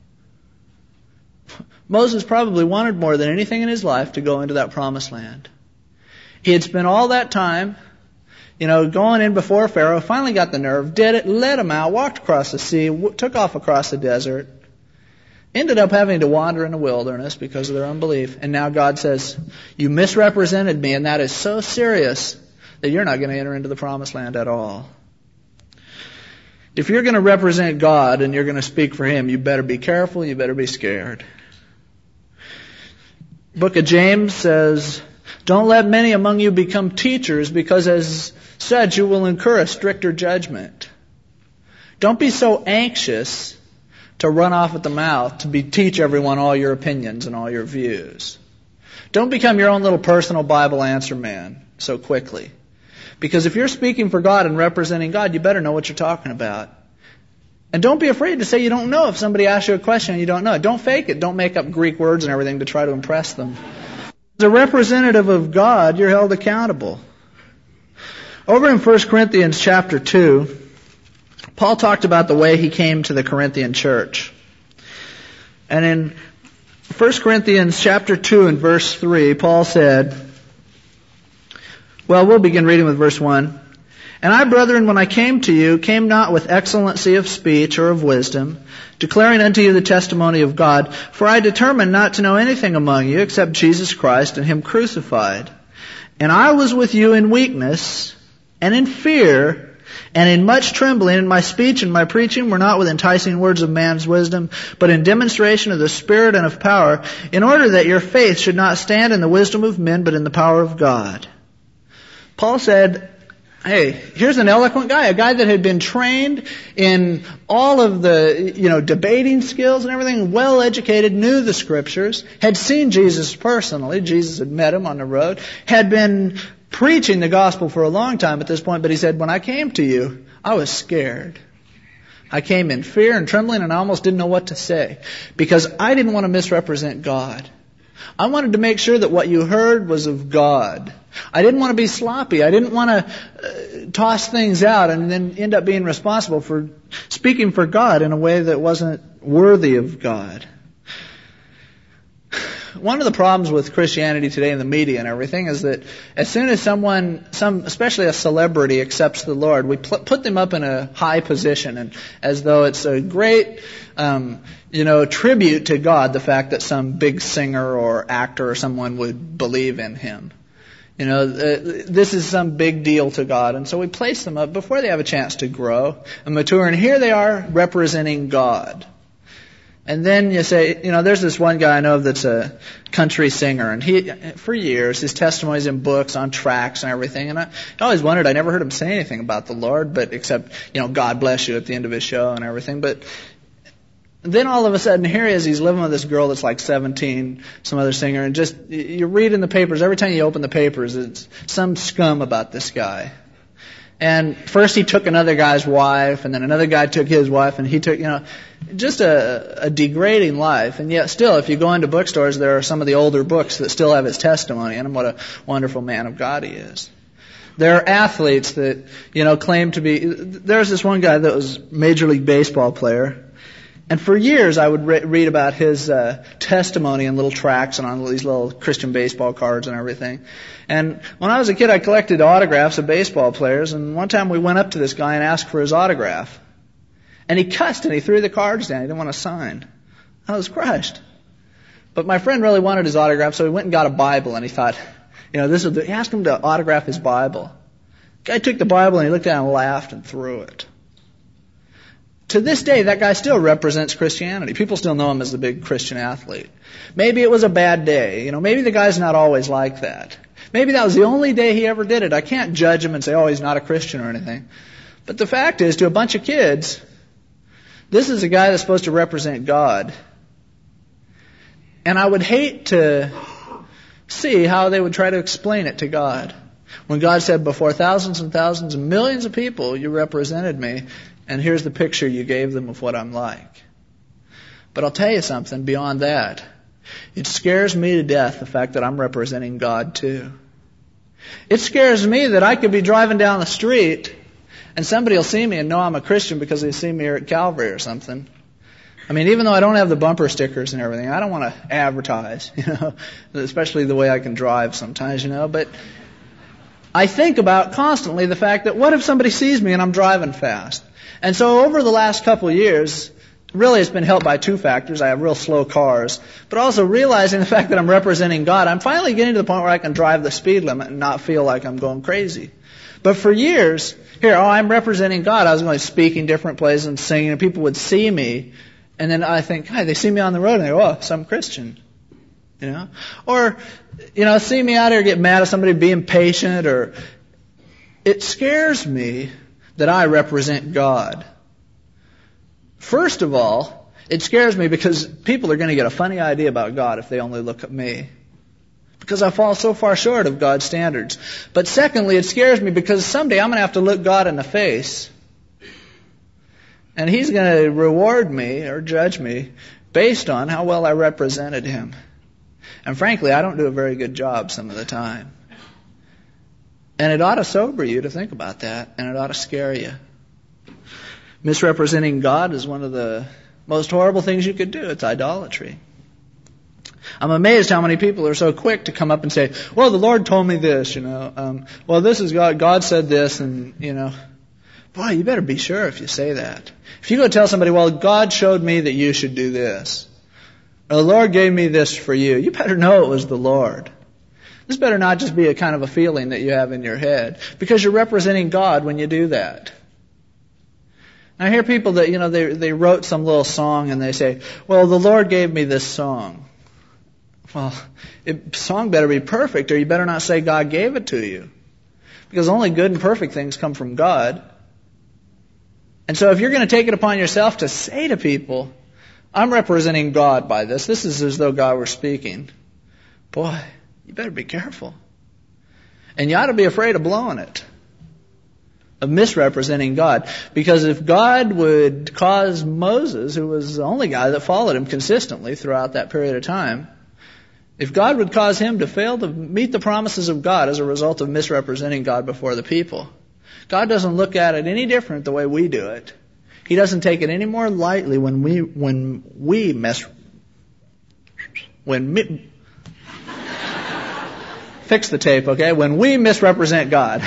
Moses probably wanted more than anything in his life to go into that promised land. He had spent all that time, going in before Pharaoh, finally got the nerve, did it, led him out, walked across the sea, took off across the desert, ended up having to wander in the wilderness because of their unbelief. And now God says, you misrepresented me, and that is so serious that you're not going to enter into the promised land at all. If you're going to represent God and you're going to speak for him, you better be careful, you better be scared. Book of James says, don't let many among you become teachers, because as such you will incur a stricter judgment. Don't be so anxious to run off at the mouth to teach everyone all your opinions and all your views. Don't become your own little personal Bible answer man so quickly. Because if you're speaking for God and representing God, you better know what you're talking about. And don't be afraid to say you don't know if somebody asks you a question and you don't know. Don't fake it. Don't make up Greek words and everything to try to impress them. As a representative of God, you're held accountable. Over in 1 Corinthians chapter 2, Paul talked about the way he came to the Corinthian church. And in 1 Corinthians chapter 2 and verse 3, Paul said, we'll begin reading with verse 1. And I, brethren, when I came to you, came not with excellency of speech or of wisdom, declaring unto you the testimony of God. For I determined not to know anything among you except Jesus Christ and him crucified. And I was with you in weakness and in fear and in much trembling, and my speech and my preaching were not with enticing words of man's wisdom, but in demonstration of the Spirit and of power, in order that your faith should not stand in the wisdom of men, but in the power of God. Paul said, hey, here's an eloquent guy, a guy that had been trained in all of the, debating skills and everything, well educated, knew the scriptures, had seen Jesus personally. Jesus had met him on the road, had been preaching the gospel for a long time at this point, but he said, when I came to you, I was scared. I came in fear and trembling, and I almost didn't know what to say, because I didn't want to misrepresent God. I wanted to make sure that what you heard was of God. I didn't want to be sloppy. I didn't want to toss things out and then end up being responsible for speaking for God in a way that wasn't worthy of God. One of the problems with Christianity today in the media and everything is that as soon as someone, especially a celebrity, accepts the Lord, we put them up in a high position, and as though it's a great, tribute to God, the fact that some big singer or actor or someone would believe in him. This is some big deal to God, and so we place them up before they have a chance to grow and mature, and here they are representing God. And then you say, there's this one guy I know that's a country singer, and he, for years, his testimony's in books, on tracts and everything, and I always wondered, I never heard him say anything about the Lord, but except, God bless you at the end of his show and everything, but then all of a sudden, here he is, he's living with this girl that's like 17, some other singer, and just, you read in the papers, every time you open the papers, it's some scum about this guy. And first he took another guy's wife, and then another guy took his wife, and he took, just a degrading life. And yet still, if you go into bookstores, there are some of the older books that still have his testimony, and what a wonderful man of God he is. There are athletes that, claim to be, there's this one guy that was Major League Baseball player, and for years I would read about his testimony in little tracts and on these little Christian baseball cards and everything. And when I was a kid, I collected autographs of baseball players, and one time we went up to this guy and asked for his autograph. And he cussed and he threw the cards down. He didn't want to sign. I was crushed. But my friend really wanted his autograph, so he went and got a Bible, and he thought, he asked him to autograph his Bible. The guy took the Bible and he looked at it and laughed and threw it. To this day, that guy still represents Christianity. People still know him as the big Christian athlete. Maybe it was a bad day. Maybe the guy's not always like that. Maybe that was the only day he ever did it. I can't judge him and say, oh, he's not a Christian or anything. But the fact is, to a bunch of kids, this is a guy that's supposed to represent God. And I would hate to see how they would try to explain it to God. When God said, before thousands and thousands and millions of people, you represented me, and here's the picture you gave them of what I'm like. But I'll tell you something beyond that. It scares me to death, the fact that I'm representing God too. It scares me that I could be driving down the street and somebody will see me and know I'm a Christian because they see me here at Calvary or something. I mean, even though I don't have the bumper stickers and everything, I don't want to advertise, especially the way I can drive sometimes, but I think about constantly the fact that what if somebody sees me and I'm driving fast? And so over the last couple of years, really it's been helped by two factors. I have real slow cars, but also realizing the fact that I'm representing God, I'm finally getting to the point where I can drive the speed limit and not feel like I'm going crazy. But for years, I'm representing God. I was going speaking different places and singing, and people would see me, and then I think, they see me on the road, and they go, oh, so I'm Christian. Or, see me out here get mad at somebody, be impatient, or it scares me that I represent God. First of all, it scares me because people are going to get a funny idea about God if they only look at me. Because I fall so far short of God's standards. But secondly, it scares me because someday I'm going to have to look God in the face. And He's going to reward me or judge me based on how well I represented Him. And frankly, I don't do a very good job some of the time. And it ought to sober you to think about that, and it ought to scare you. Misrepresenting God is one of the most horrible things you could do. It's idolatry. I'm amazed how many people are so quick to come up and say, well, the Lord told me this, well, this is God. God said this, and, boy, you better be sure if you say that. If you go tell somebody, well, God showed me that you should do this, or the Lord gave me this for you, you better know it was the Lord. This better not just be a kind of a feeling that you have in your head, because you're representing God when you do that. I hear people that, they wrote some little song and they say, well, the Lord gave me this song. Well, the song better be perfect, or you better not say God gave it to you. Because only good and perfect things come from God. And so if you're going to take it upon yourself to say to people, I'm representing God by this, this is as though God were speaking, boy, you better be careful. And you ought to be afraid of blowing it, of misrepresenting God. Because if God would cause Moses, who was the only guy that followed Him consistently throughout that period of time, if God would cause him to fail to meet the promises of God as a result of misrepresenting God before the people, God doesn't look at it any different the way we do it. He doesn't take it any more lightly fix the tape, okay? When we misrepresent God.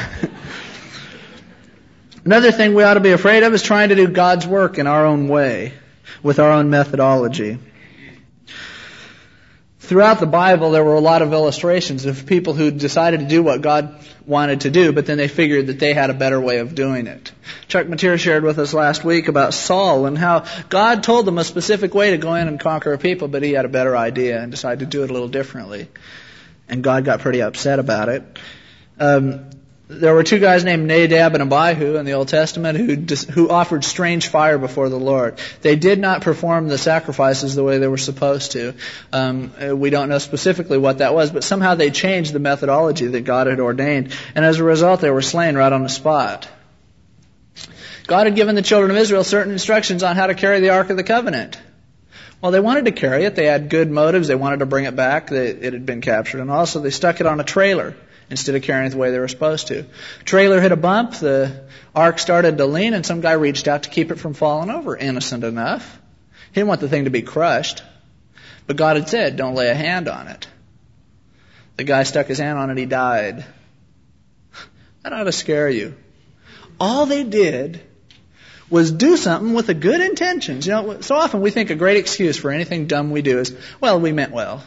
Another thing we ought to be afraid of is trying to do God's work in our own way, with our own methodology. Throughout the Bible, there were a lot of illustrations of people who decided to do what God wanted to do, but then they figured that they had a better way of doing it. Chuck Mateer shared with us last week about Saul and how God told them a specific way to go in and conquer a people, but he had a better idea and decided to do it a little differently. And God got pretty upset about it. There were two guys named Nadab and Abihu in the Old Testament who offered strange fire before the Lord. They did not perform the sacrifices the way they were supposed to. We don't know specifically what that was, but somehow they changed the methodology that God had ordained. And as a result, they were slain right on the spot. God had given the children of Israel certain instructions on how to carry the Ark of the Covenant. Well, they wanted to carry it. They had good motives. They wanted to bring it back. It had been captured. And also they stuck it on a trailer instead of carrying it the way they were supposed to. Trailer hit a bump, the ark started to lean, and some guy reached out to keep it from falling over. Innocent enough. He didn't want the thing to be crushed. But God had said, don't lay a hand on it. The guy stuck his hand on it, he died. That ought to scare you. All they did was do something with the good intentions. So often we think a great excuse for anything dumb we do is, well, we meant well.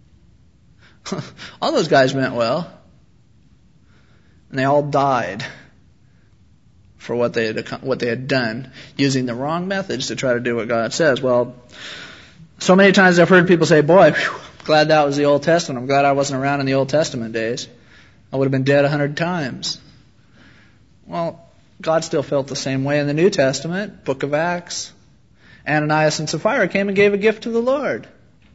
All those guys meant well. And they all died for what they had done, using the wrong methods to try to do what God says. Well, so many times I've heard people say, boy, glad that was the Old Testament. I'm glad I wasn't around in the Old Testament days. I would have been dead 100 times. Well, God still felt the same way in the New Testament, Book of Acts. Ananias and Sapphira came and gave a gift to the Lord.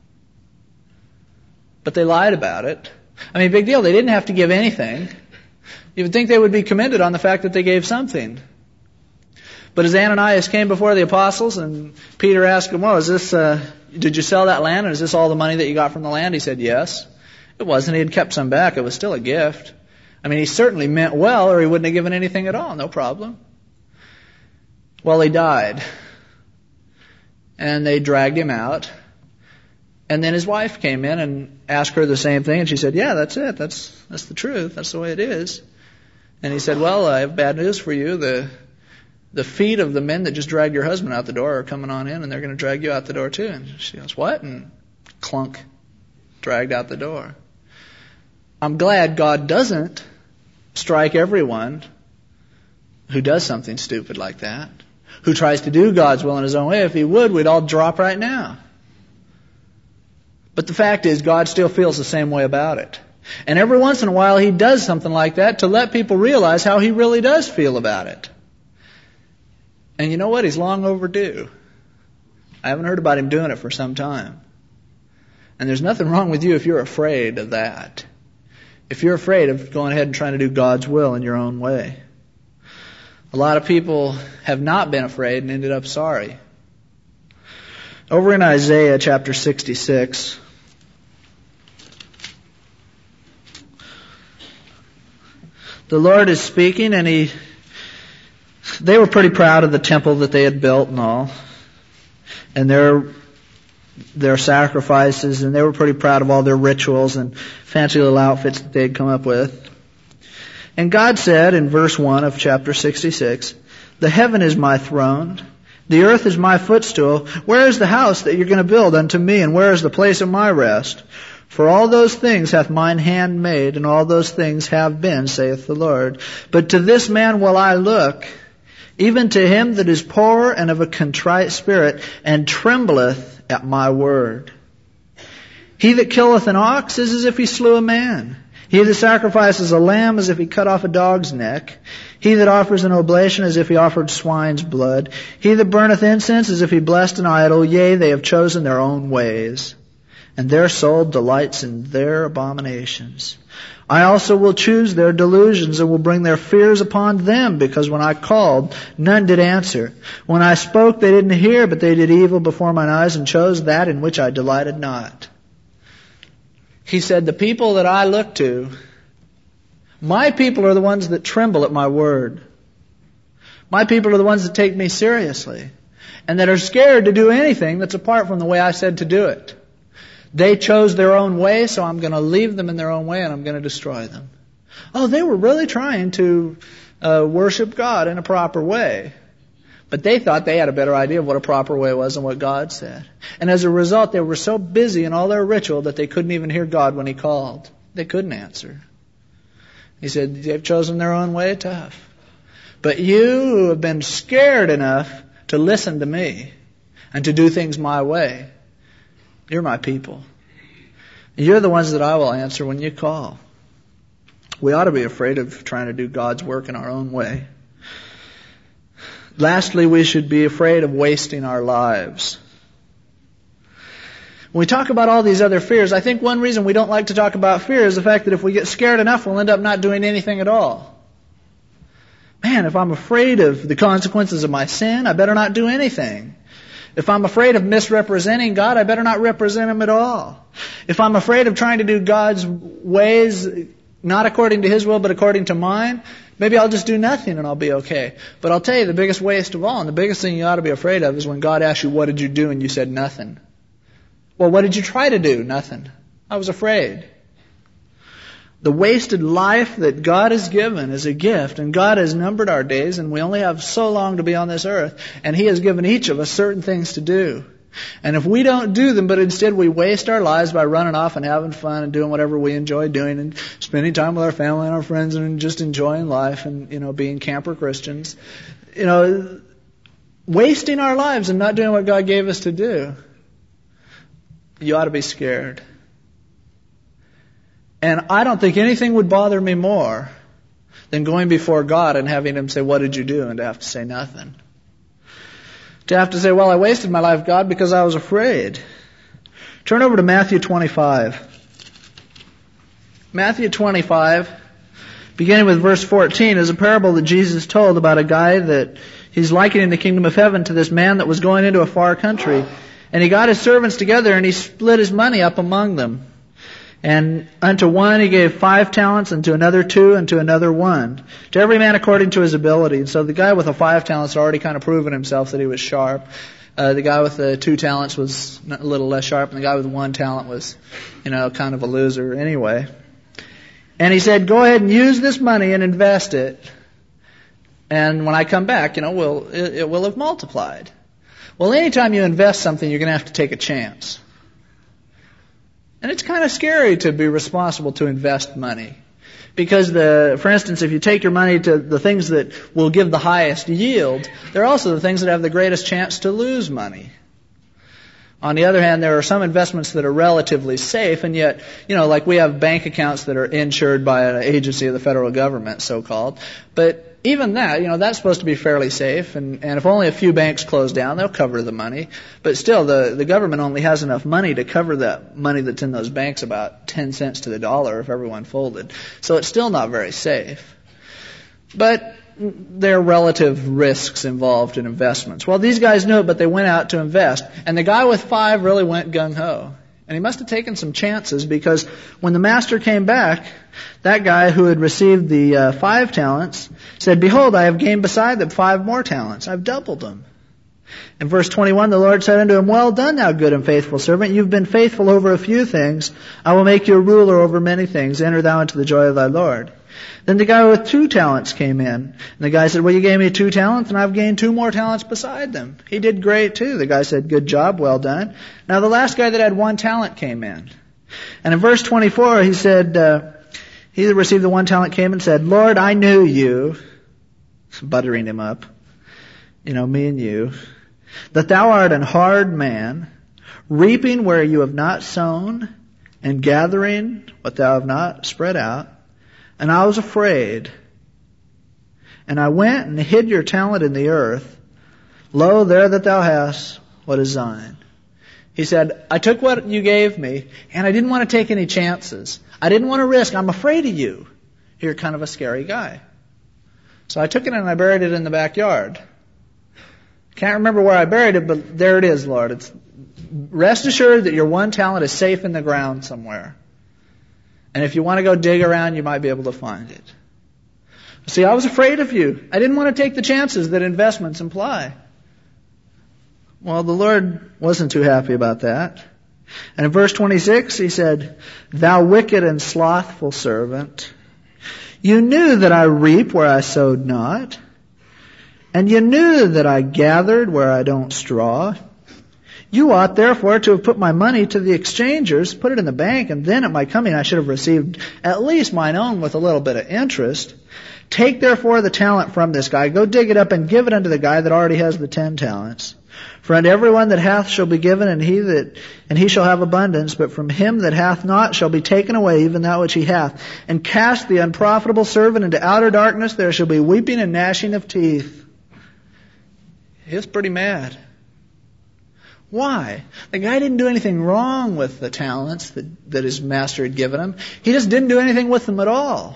But they lied about it. I mean, big deal. They didn't have to give anything. You would think they would be commended on the fact that they gave something. But as Ananias came before the apostles and Peter asked him, well, did you sell that land and is this all the money that you got from the land? He said, yes. It wasn't. He had kept some back. It was still a gift. I mean, he certainly meant well or he wouldn't have given anything at all. No problem. Well, he died. And they dragged him out. And then his wife came in and asked her the same thing. And she said, yeah, that's it. That's the truth. That's the way it is. And he said, well, I have bad news for you. The feet of the men that just dragged your husband out the door are coming on in, and they're going to drag you out the door too. And she goes, what? And clunk, dragged out the door. I'm glad God doesn't strike everyone who does something stupid like that, who tries to do God's will in his own way. If he would, we'd all drop right now. But the fact is, God still feels the same way about it. And every once in a while, he does something like that to let people realize how he really does feel about it. And you know what? He's long overdue. I haven't heard about him doing it for some time. And there's nothing wrong with you if you're afraid of that. If you're afraid of going ahead and trying to do God's will in your own way. A lot of people have not been afraid and ended up sorry. Over in Isaiah chapter 66, the Lord is speaking, and they were pretty proud of the temple that they had built and all, and their sacrifices, and they were pretty proud of all their rituals and fancy little outfits that they had come up with. And God said in verse 1 of chapter 66, the heaven is my throne, the earth is my footstool. Where is the house that you're going to build unto me, and where is the place of my rest? For all those things hath mine hand made, and all those things have been, saith the Lord. But to this man will I look, even to him that is poor and of a contrite spirit, and trembleth at my word. He that killeth an ox is as if he slew a man. He that sacrifices a lamb as if he cut off a dog's neck. He that offers an oblation as if he offered swine's blood. He that burneth incense as if he blessed an idol. Yea, they have chosen their own ways, and their soul delights in their abominations. I also will choose their delusions and will bring their fears upon them, because when I called, none did answer. When I spoke, they didn't hear, but they did evil before mine eyes and chose that in which I delighted not. He said, the people that I look to, my people are the ones that tremble at my word. My people are the ones that take me seriously and that are scared to do anything that's apart from the way I said to do it. They chose their own way, so I'm going to leave them in their own way and I'm going to destroy them. Oh, they were really trying to worship God in a proper way. But they thought they had a better idea of what a proper way was than what God said. And as a result, they were so busy in all their ritual that they couldn't even hear God when He called. They couldn't answer. He said, they've chosen their own way, tough. But you who have been scared enough to listen to me and to do things my way, you're my people. You're the ones that I will answer when you call. We ought to be afraid of trying to do God's work in our own way. Lastly, we should be afraid of wasting our lives. When we talk about all these other fears, I think one reason we don't like to talk about fear is the fact that if we get scared enough, we'll end up not doing anything at all. Man, if I'm afraid of the consequences of my sin, I better not do anything. If I'm afraid of misrepresenting God, I better not represent Him at all. If I'm afraid of trying to do God's ways, not according to His will, but according to mine, maybe I'll just do nothing and I'll be okay. But I'll tell you, the biggest waste of all, and the biggest thing you ought to be afraid of, is when God asks you, what did you do? And you said nothing. Well, what did you try to do? Nothing. I was afraid. The wasted life that God has given is a gift, and God has numbered our days, and we only have so long to be on this earth, and He has given each of us certain things to do. And if we don't do them, but instead we waste our lives by running off and having fun and doing whatever we enjoy doing and spending time with our family and our friends and just enjoying life and, being camper Christians, wasting our lives and not doing what God gave us to do, you ought to be scared. And I don't think anything would bother me more than going before God and having Him say, what did you do? And to have to say nothing. To have to say, well, I wasted my life, God, because I was afraid. Turn over to Matthew 25. Matthew 25, beginning with verse 14, is a parable that Jesus told about a guy that he's likening the kingdom of heaven to this man that was going into a far country. And he got his servants together and he split his money up among them. And unto one he gave 5 talents, and to another 2, and to another 1. To every man according to his ability. And so the guy with the 5 talents had already kind of proven himself that he was sharp. The guy with the 2 talents was a little less sharp, and the guy with 1 talent was, kind of a loser anyway. And he said, go ahead and use this money and invest it. And when I come back, it will have multiplied. Well, anytime you invest something, you're going to have to take a chance. And it's kind of scary to be responsible to invest money. Because for instance, if you take your money to the things that will give the highest yield, they're also the things that have the greatest chance to lose money. On the other hand, there are some investments that are relatively safe, and yet, like we have bank accounts that are insured by an agency of the federal government, so-called. But even that, that's supposed to be fairly safe, and if only a few banks close down, they'll cover the money. But still, the government only has enough money to cover that money that's in those banks, about 10 cents to the dollar if everyone folded. So it's still not very safe. But there are relative risks involved in investments. Well, these guys knew it, but they went out to invest. And the guy with 5 really went gung-ho. And he must have taken some chances, because when the master came back, that guy who had received the 5 talents said, behold, I have gained beside them 5 more talents. I've doubled them. In verse 21, the Lord said unto him, well done, thou good and faithful servant. You've been faithful over a few things. I will make you a ruler over many things. Enter thou into the joy of thy Lord. Then the guy with 2 talents came in. And the guy said, well, you gave me 2 talents, and I've gained 2 more talents beside them. He did great too. The guy said, good job, well done. Now the last guy that had 1 talent came in. And in verse 24, he said, he that received the 1 talent came and said, Lord, I knew you, buttering him up, me and you, that thou art an hard man, reaping where you have not sown, and gathering what thou have not spread out. And I was afraid, and I went and hid your talent in the earth. Lo, there that thou hast what is thine. He said, I took what you gave me, and I didn't want to take any chances. I didn't want to risk. I'm afraid of you. You're kind of a scary guy. So I took it and I buried it in the backyard. Can't remember where I buried it, but there it is, Lord. Rest assured that your 1 talent is safe in the ground somewhere. And if you want to go dig around, you might be able to find it. See, I was afraid of you. I didn't want to take the chances that investments imply. Well, the Lord wasn't too happy about that. And in verse 26, he said, thou wicked and slothful servant, you knew that I reap where I sowed not, and you knew that I gathered where I don't straw. You ought therefore to have put my money to the exchangers, put it in the bank, and then at my coming I should have received at least mine own with a little bit of interest. Take therefore the talent from this guy, go dig it up and give it unto the guy that already has the 10 talents. For unto everyone that hath shall be given, and he shall have abundance, but from him that hath not shall be taken away even that which he hath. And cast the unprofitable servant into outer darkness, there shall be weeping and gnashing of teeth. He was pretty mad. Why? The guy didn't do anything wrong with the talents that his master had given him. He just didn't do anything with them at all.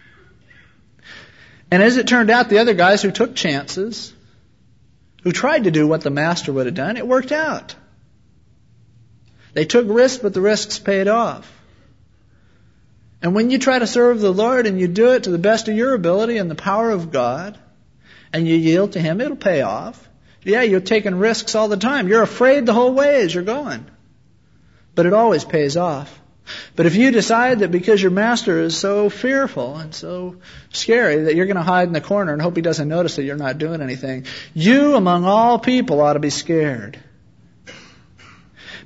And as it turned out, the other guys who took chances, who tried to do what the master would have done, it worked out. They took risks, but the risks paid off. And when you try to serve the Lord and you do it to the best of your ability and the power of God, and you yield to Him, it'll pay off. Yeah, you're taking risks all the time. You're afraid the whole way as you're going. But it always pays off. But if you decide that because your master is so fearful and so scary that you're going to hide in the corner and hope he doesn't notice that you're not doing anything, you among all people ought to be scared.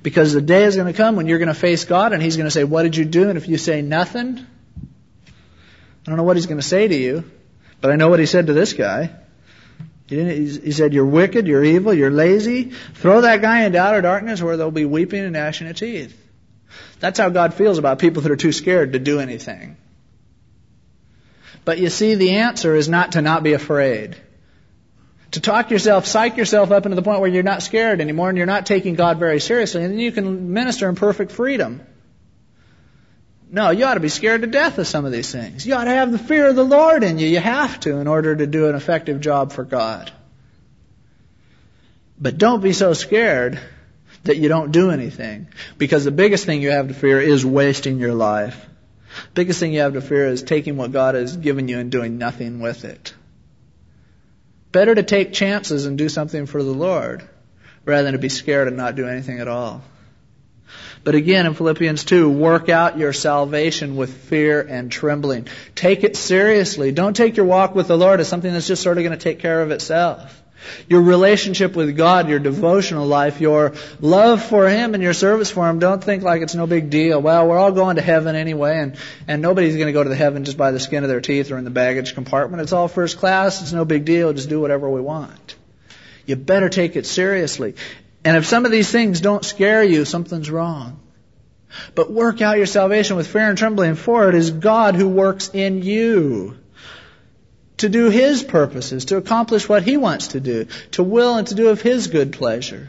Because the day is going to come when you're going to face God and He's going to say, what did you do? And if you say nothing, I don't know what He's going to say to you, but I know what He said to this guy. He said, you're wicked, you're evil, you're lazy. Throw that guy into outer darkness where there'll be weeping and gnashing of teeth. That's how God feels about people that are too scared to do anything. But you see, the answer is not to not be afraid. To psych yourself up into the point where you're not scared anymore and you're not taking God very seriously, and then you can minister in perfect freedom. No, you ought to be scared to death of some of these things. You ought to have the fear of the Lord in you. You have to in order to do an effective job for God. But don't be so scared that you don't do anything. Because the biggest thing you have to fear is wasting your life. The biggest thing you have to fear is taking what God has given you and doing nothing with it. Better to take chances and do something for the Lord rather than to be scared and not do anything at all. But again, in Philippians 2, work out your salvation with fear and trembling. Take it seriously. Don't take your walk with the Lord as something that's just sort of going to take care of itself. Your relationship with God, your devotional life, your love for Him and your service for Him, don't think like it's no big deal. Well, we're all going to heaven anyway, and nobody's going to go to the heaven just by the skin of their teeth or in the baggage compartment. It's all first class. It's no big deal. Just do whatever we want. You better take it seriously. And if some of these things don't scare you, something's wrong. But work out your salvation with fear and trembling, for it is God who works in you to do His purposes, to accomplish what He wants to do, to will and to do of His good pleasure.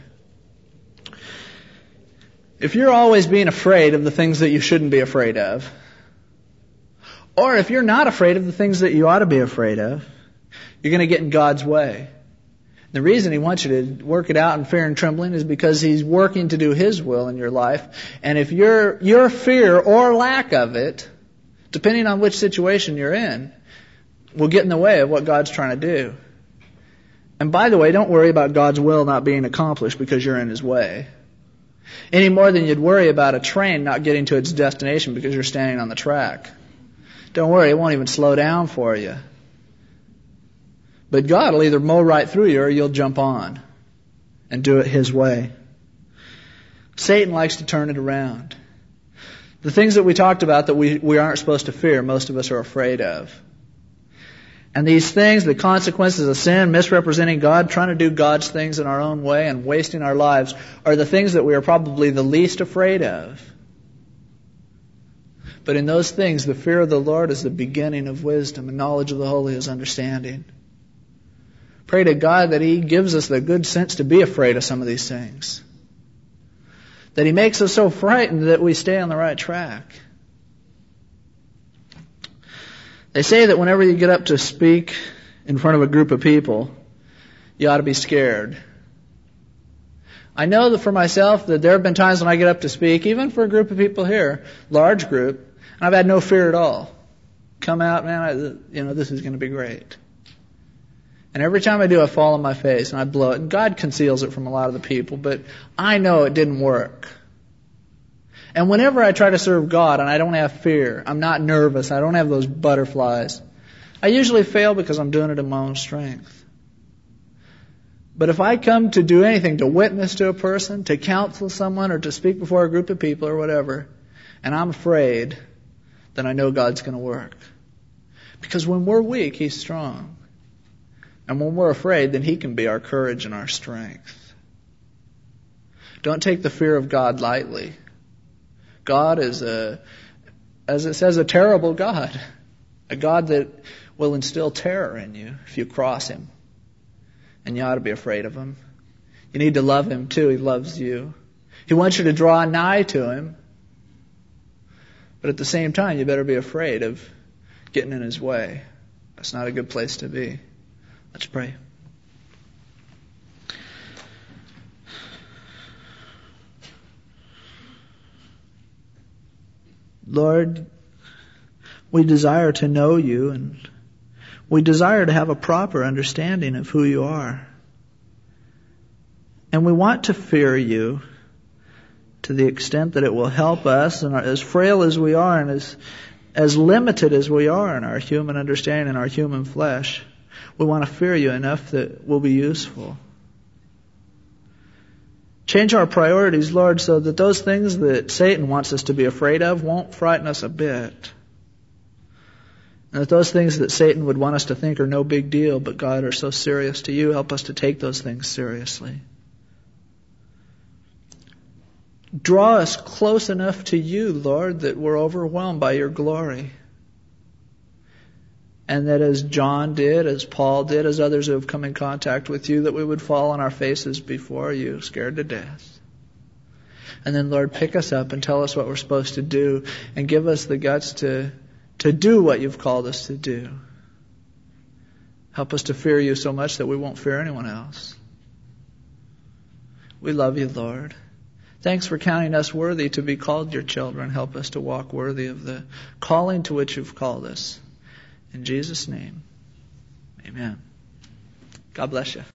If you're always being afraid of the things that you shouldn't be afraid of, or if you're not afraid of the things that you ought to be afraid of, you're going to get in God's way. The reason He wants you to work it out in fear and trembling is because He's working to do His will in your life. And if your fear or lack of it, depending on which situation you're in, will get in the way of what God's trying to do. And by the way, don't worry about God's will not being accomplished because you're in His way. Any more than you'd worry about a train not getting to its destination because you're standing on the track. Don't worry, it won't even slow down for you. But God will either mow right through you or you'll jump on and do it His way. Satan likes to turn it around. The things that we talked about that we aren't supposed to fear, most of us are afraid of. And these things, the consequences of sin, misrepresenting God, trying to do God's things in our own way and wasting our lives, are the things that we are probably the least afraid of. But in those things, the fear of the Lord is the beginning of wisdom, and knowledge of the holy is understanding. Pray to God that He gives us the good sense to be afraid of some of these things. That He makes us so frightened that we stay on the right track. They say that whenever you get up to speak in front of a group of people, you ought to be scared. I know that for myself that there have been times when I get up to speak, even for a group of people here, large group, and I've had no fear at all. Come out, man, this is going to be great. And every time I do, I fall on my face and I blow it. And God conceals it from a lot of the people, but I know it didn't work. And whenever I try to serve God and I don't have fear, I'm not nervous, I don't have those butterflies, I usually fail because I'm doing it in my own strength. But if I come to do anything, to witness to a person, to counsel someone, or to speak before a group of people or whatever, and I'm afraid, then I know God's going to work. Because when we're weak, He's strong. And when we're afraid, then He can be our courage and our strength. Don't take the fear of God lightly. God is as it says, a terrible God. A God that will instill terror in you if you cross Him. And you ought to be afraid of Him. You need to love Him too. He loves you. He wants you to draw nigh to Him. But at the same time, you better be afraid of getting in His way. That's not a good place to be. Let's pray. Lord, we desire to know You, and we desire to have a proper understanding of who You are. And we want to fear You to the extent that it will help us, and as frail as we are and as limited as we are in our human understanding and our human flesh, we want to fear You enough that we'll be useful. Change our priorities, Lord, so that those things that Satan wants us to be afraid of won't frighten us a bit. And that those things that Satan would want us to think are no big deal, but God, are so serious to you, help us to take those things seriously. Draw us close enough to you, Lord, that we're overwhelmed by your glory. And that as John did, as Paul did, as others who have come in contact with you, that we would fall on our faces before you, scared to death. And then, Lord, pick us up and tell us what we're supposed to do, and give us the guts to do what you've called us to do. Help us to fear you so much that we won't fear anyone else. We love you, Lord. Thanks for counting us worthy to be called your children. Help us to walk worthy of the calling to which you've called us. In Jesus' name, amen. God bless you.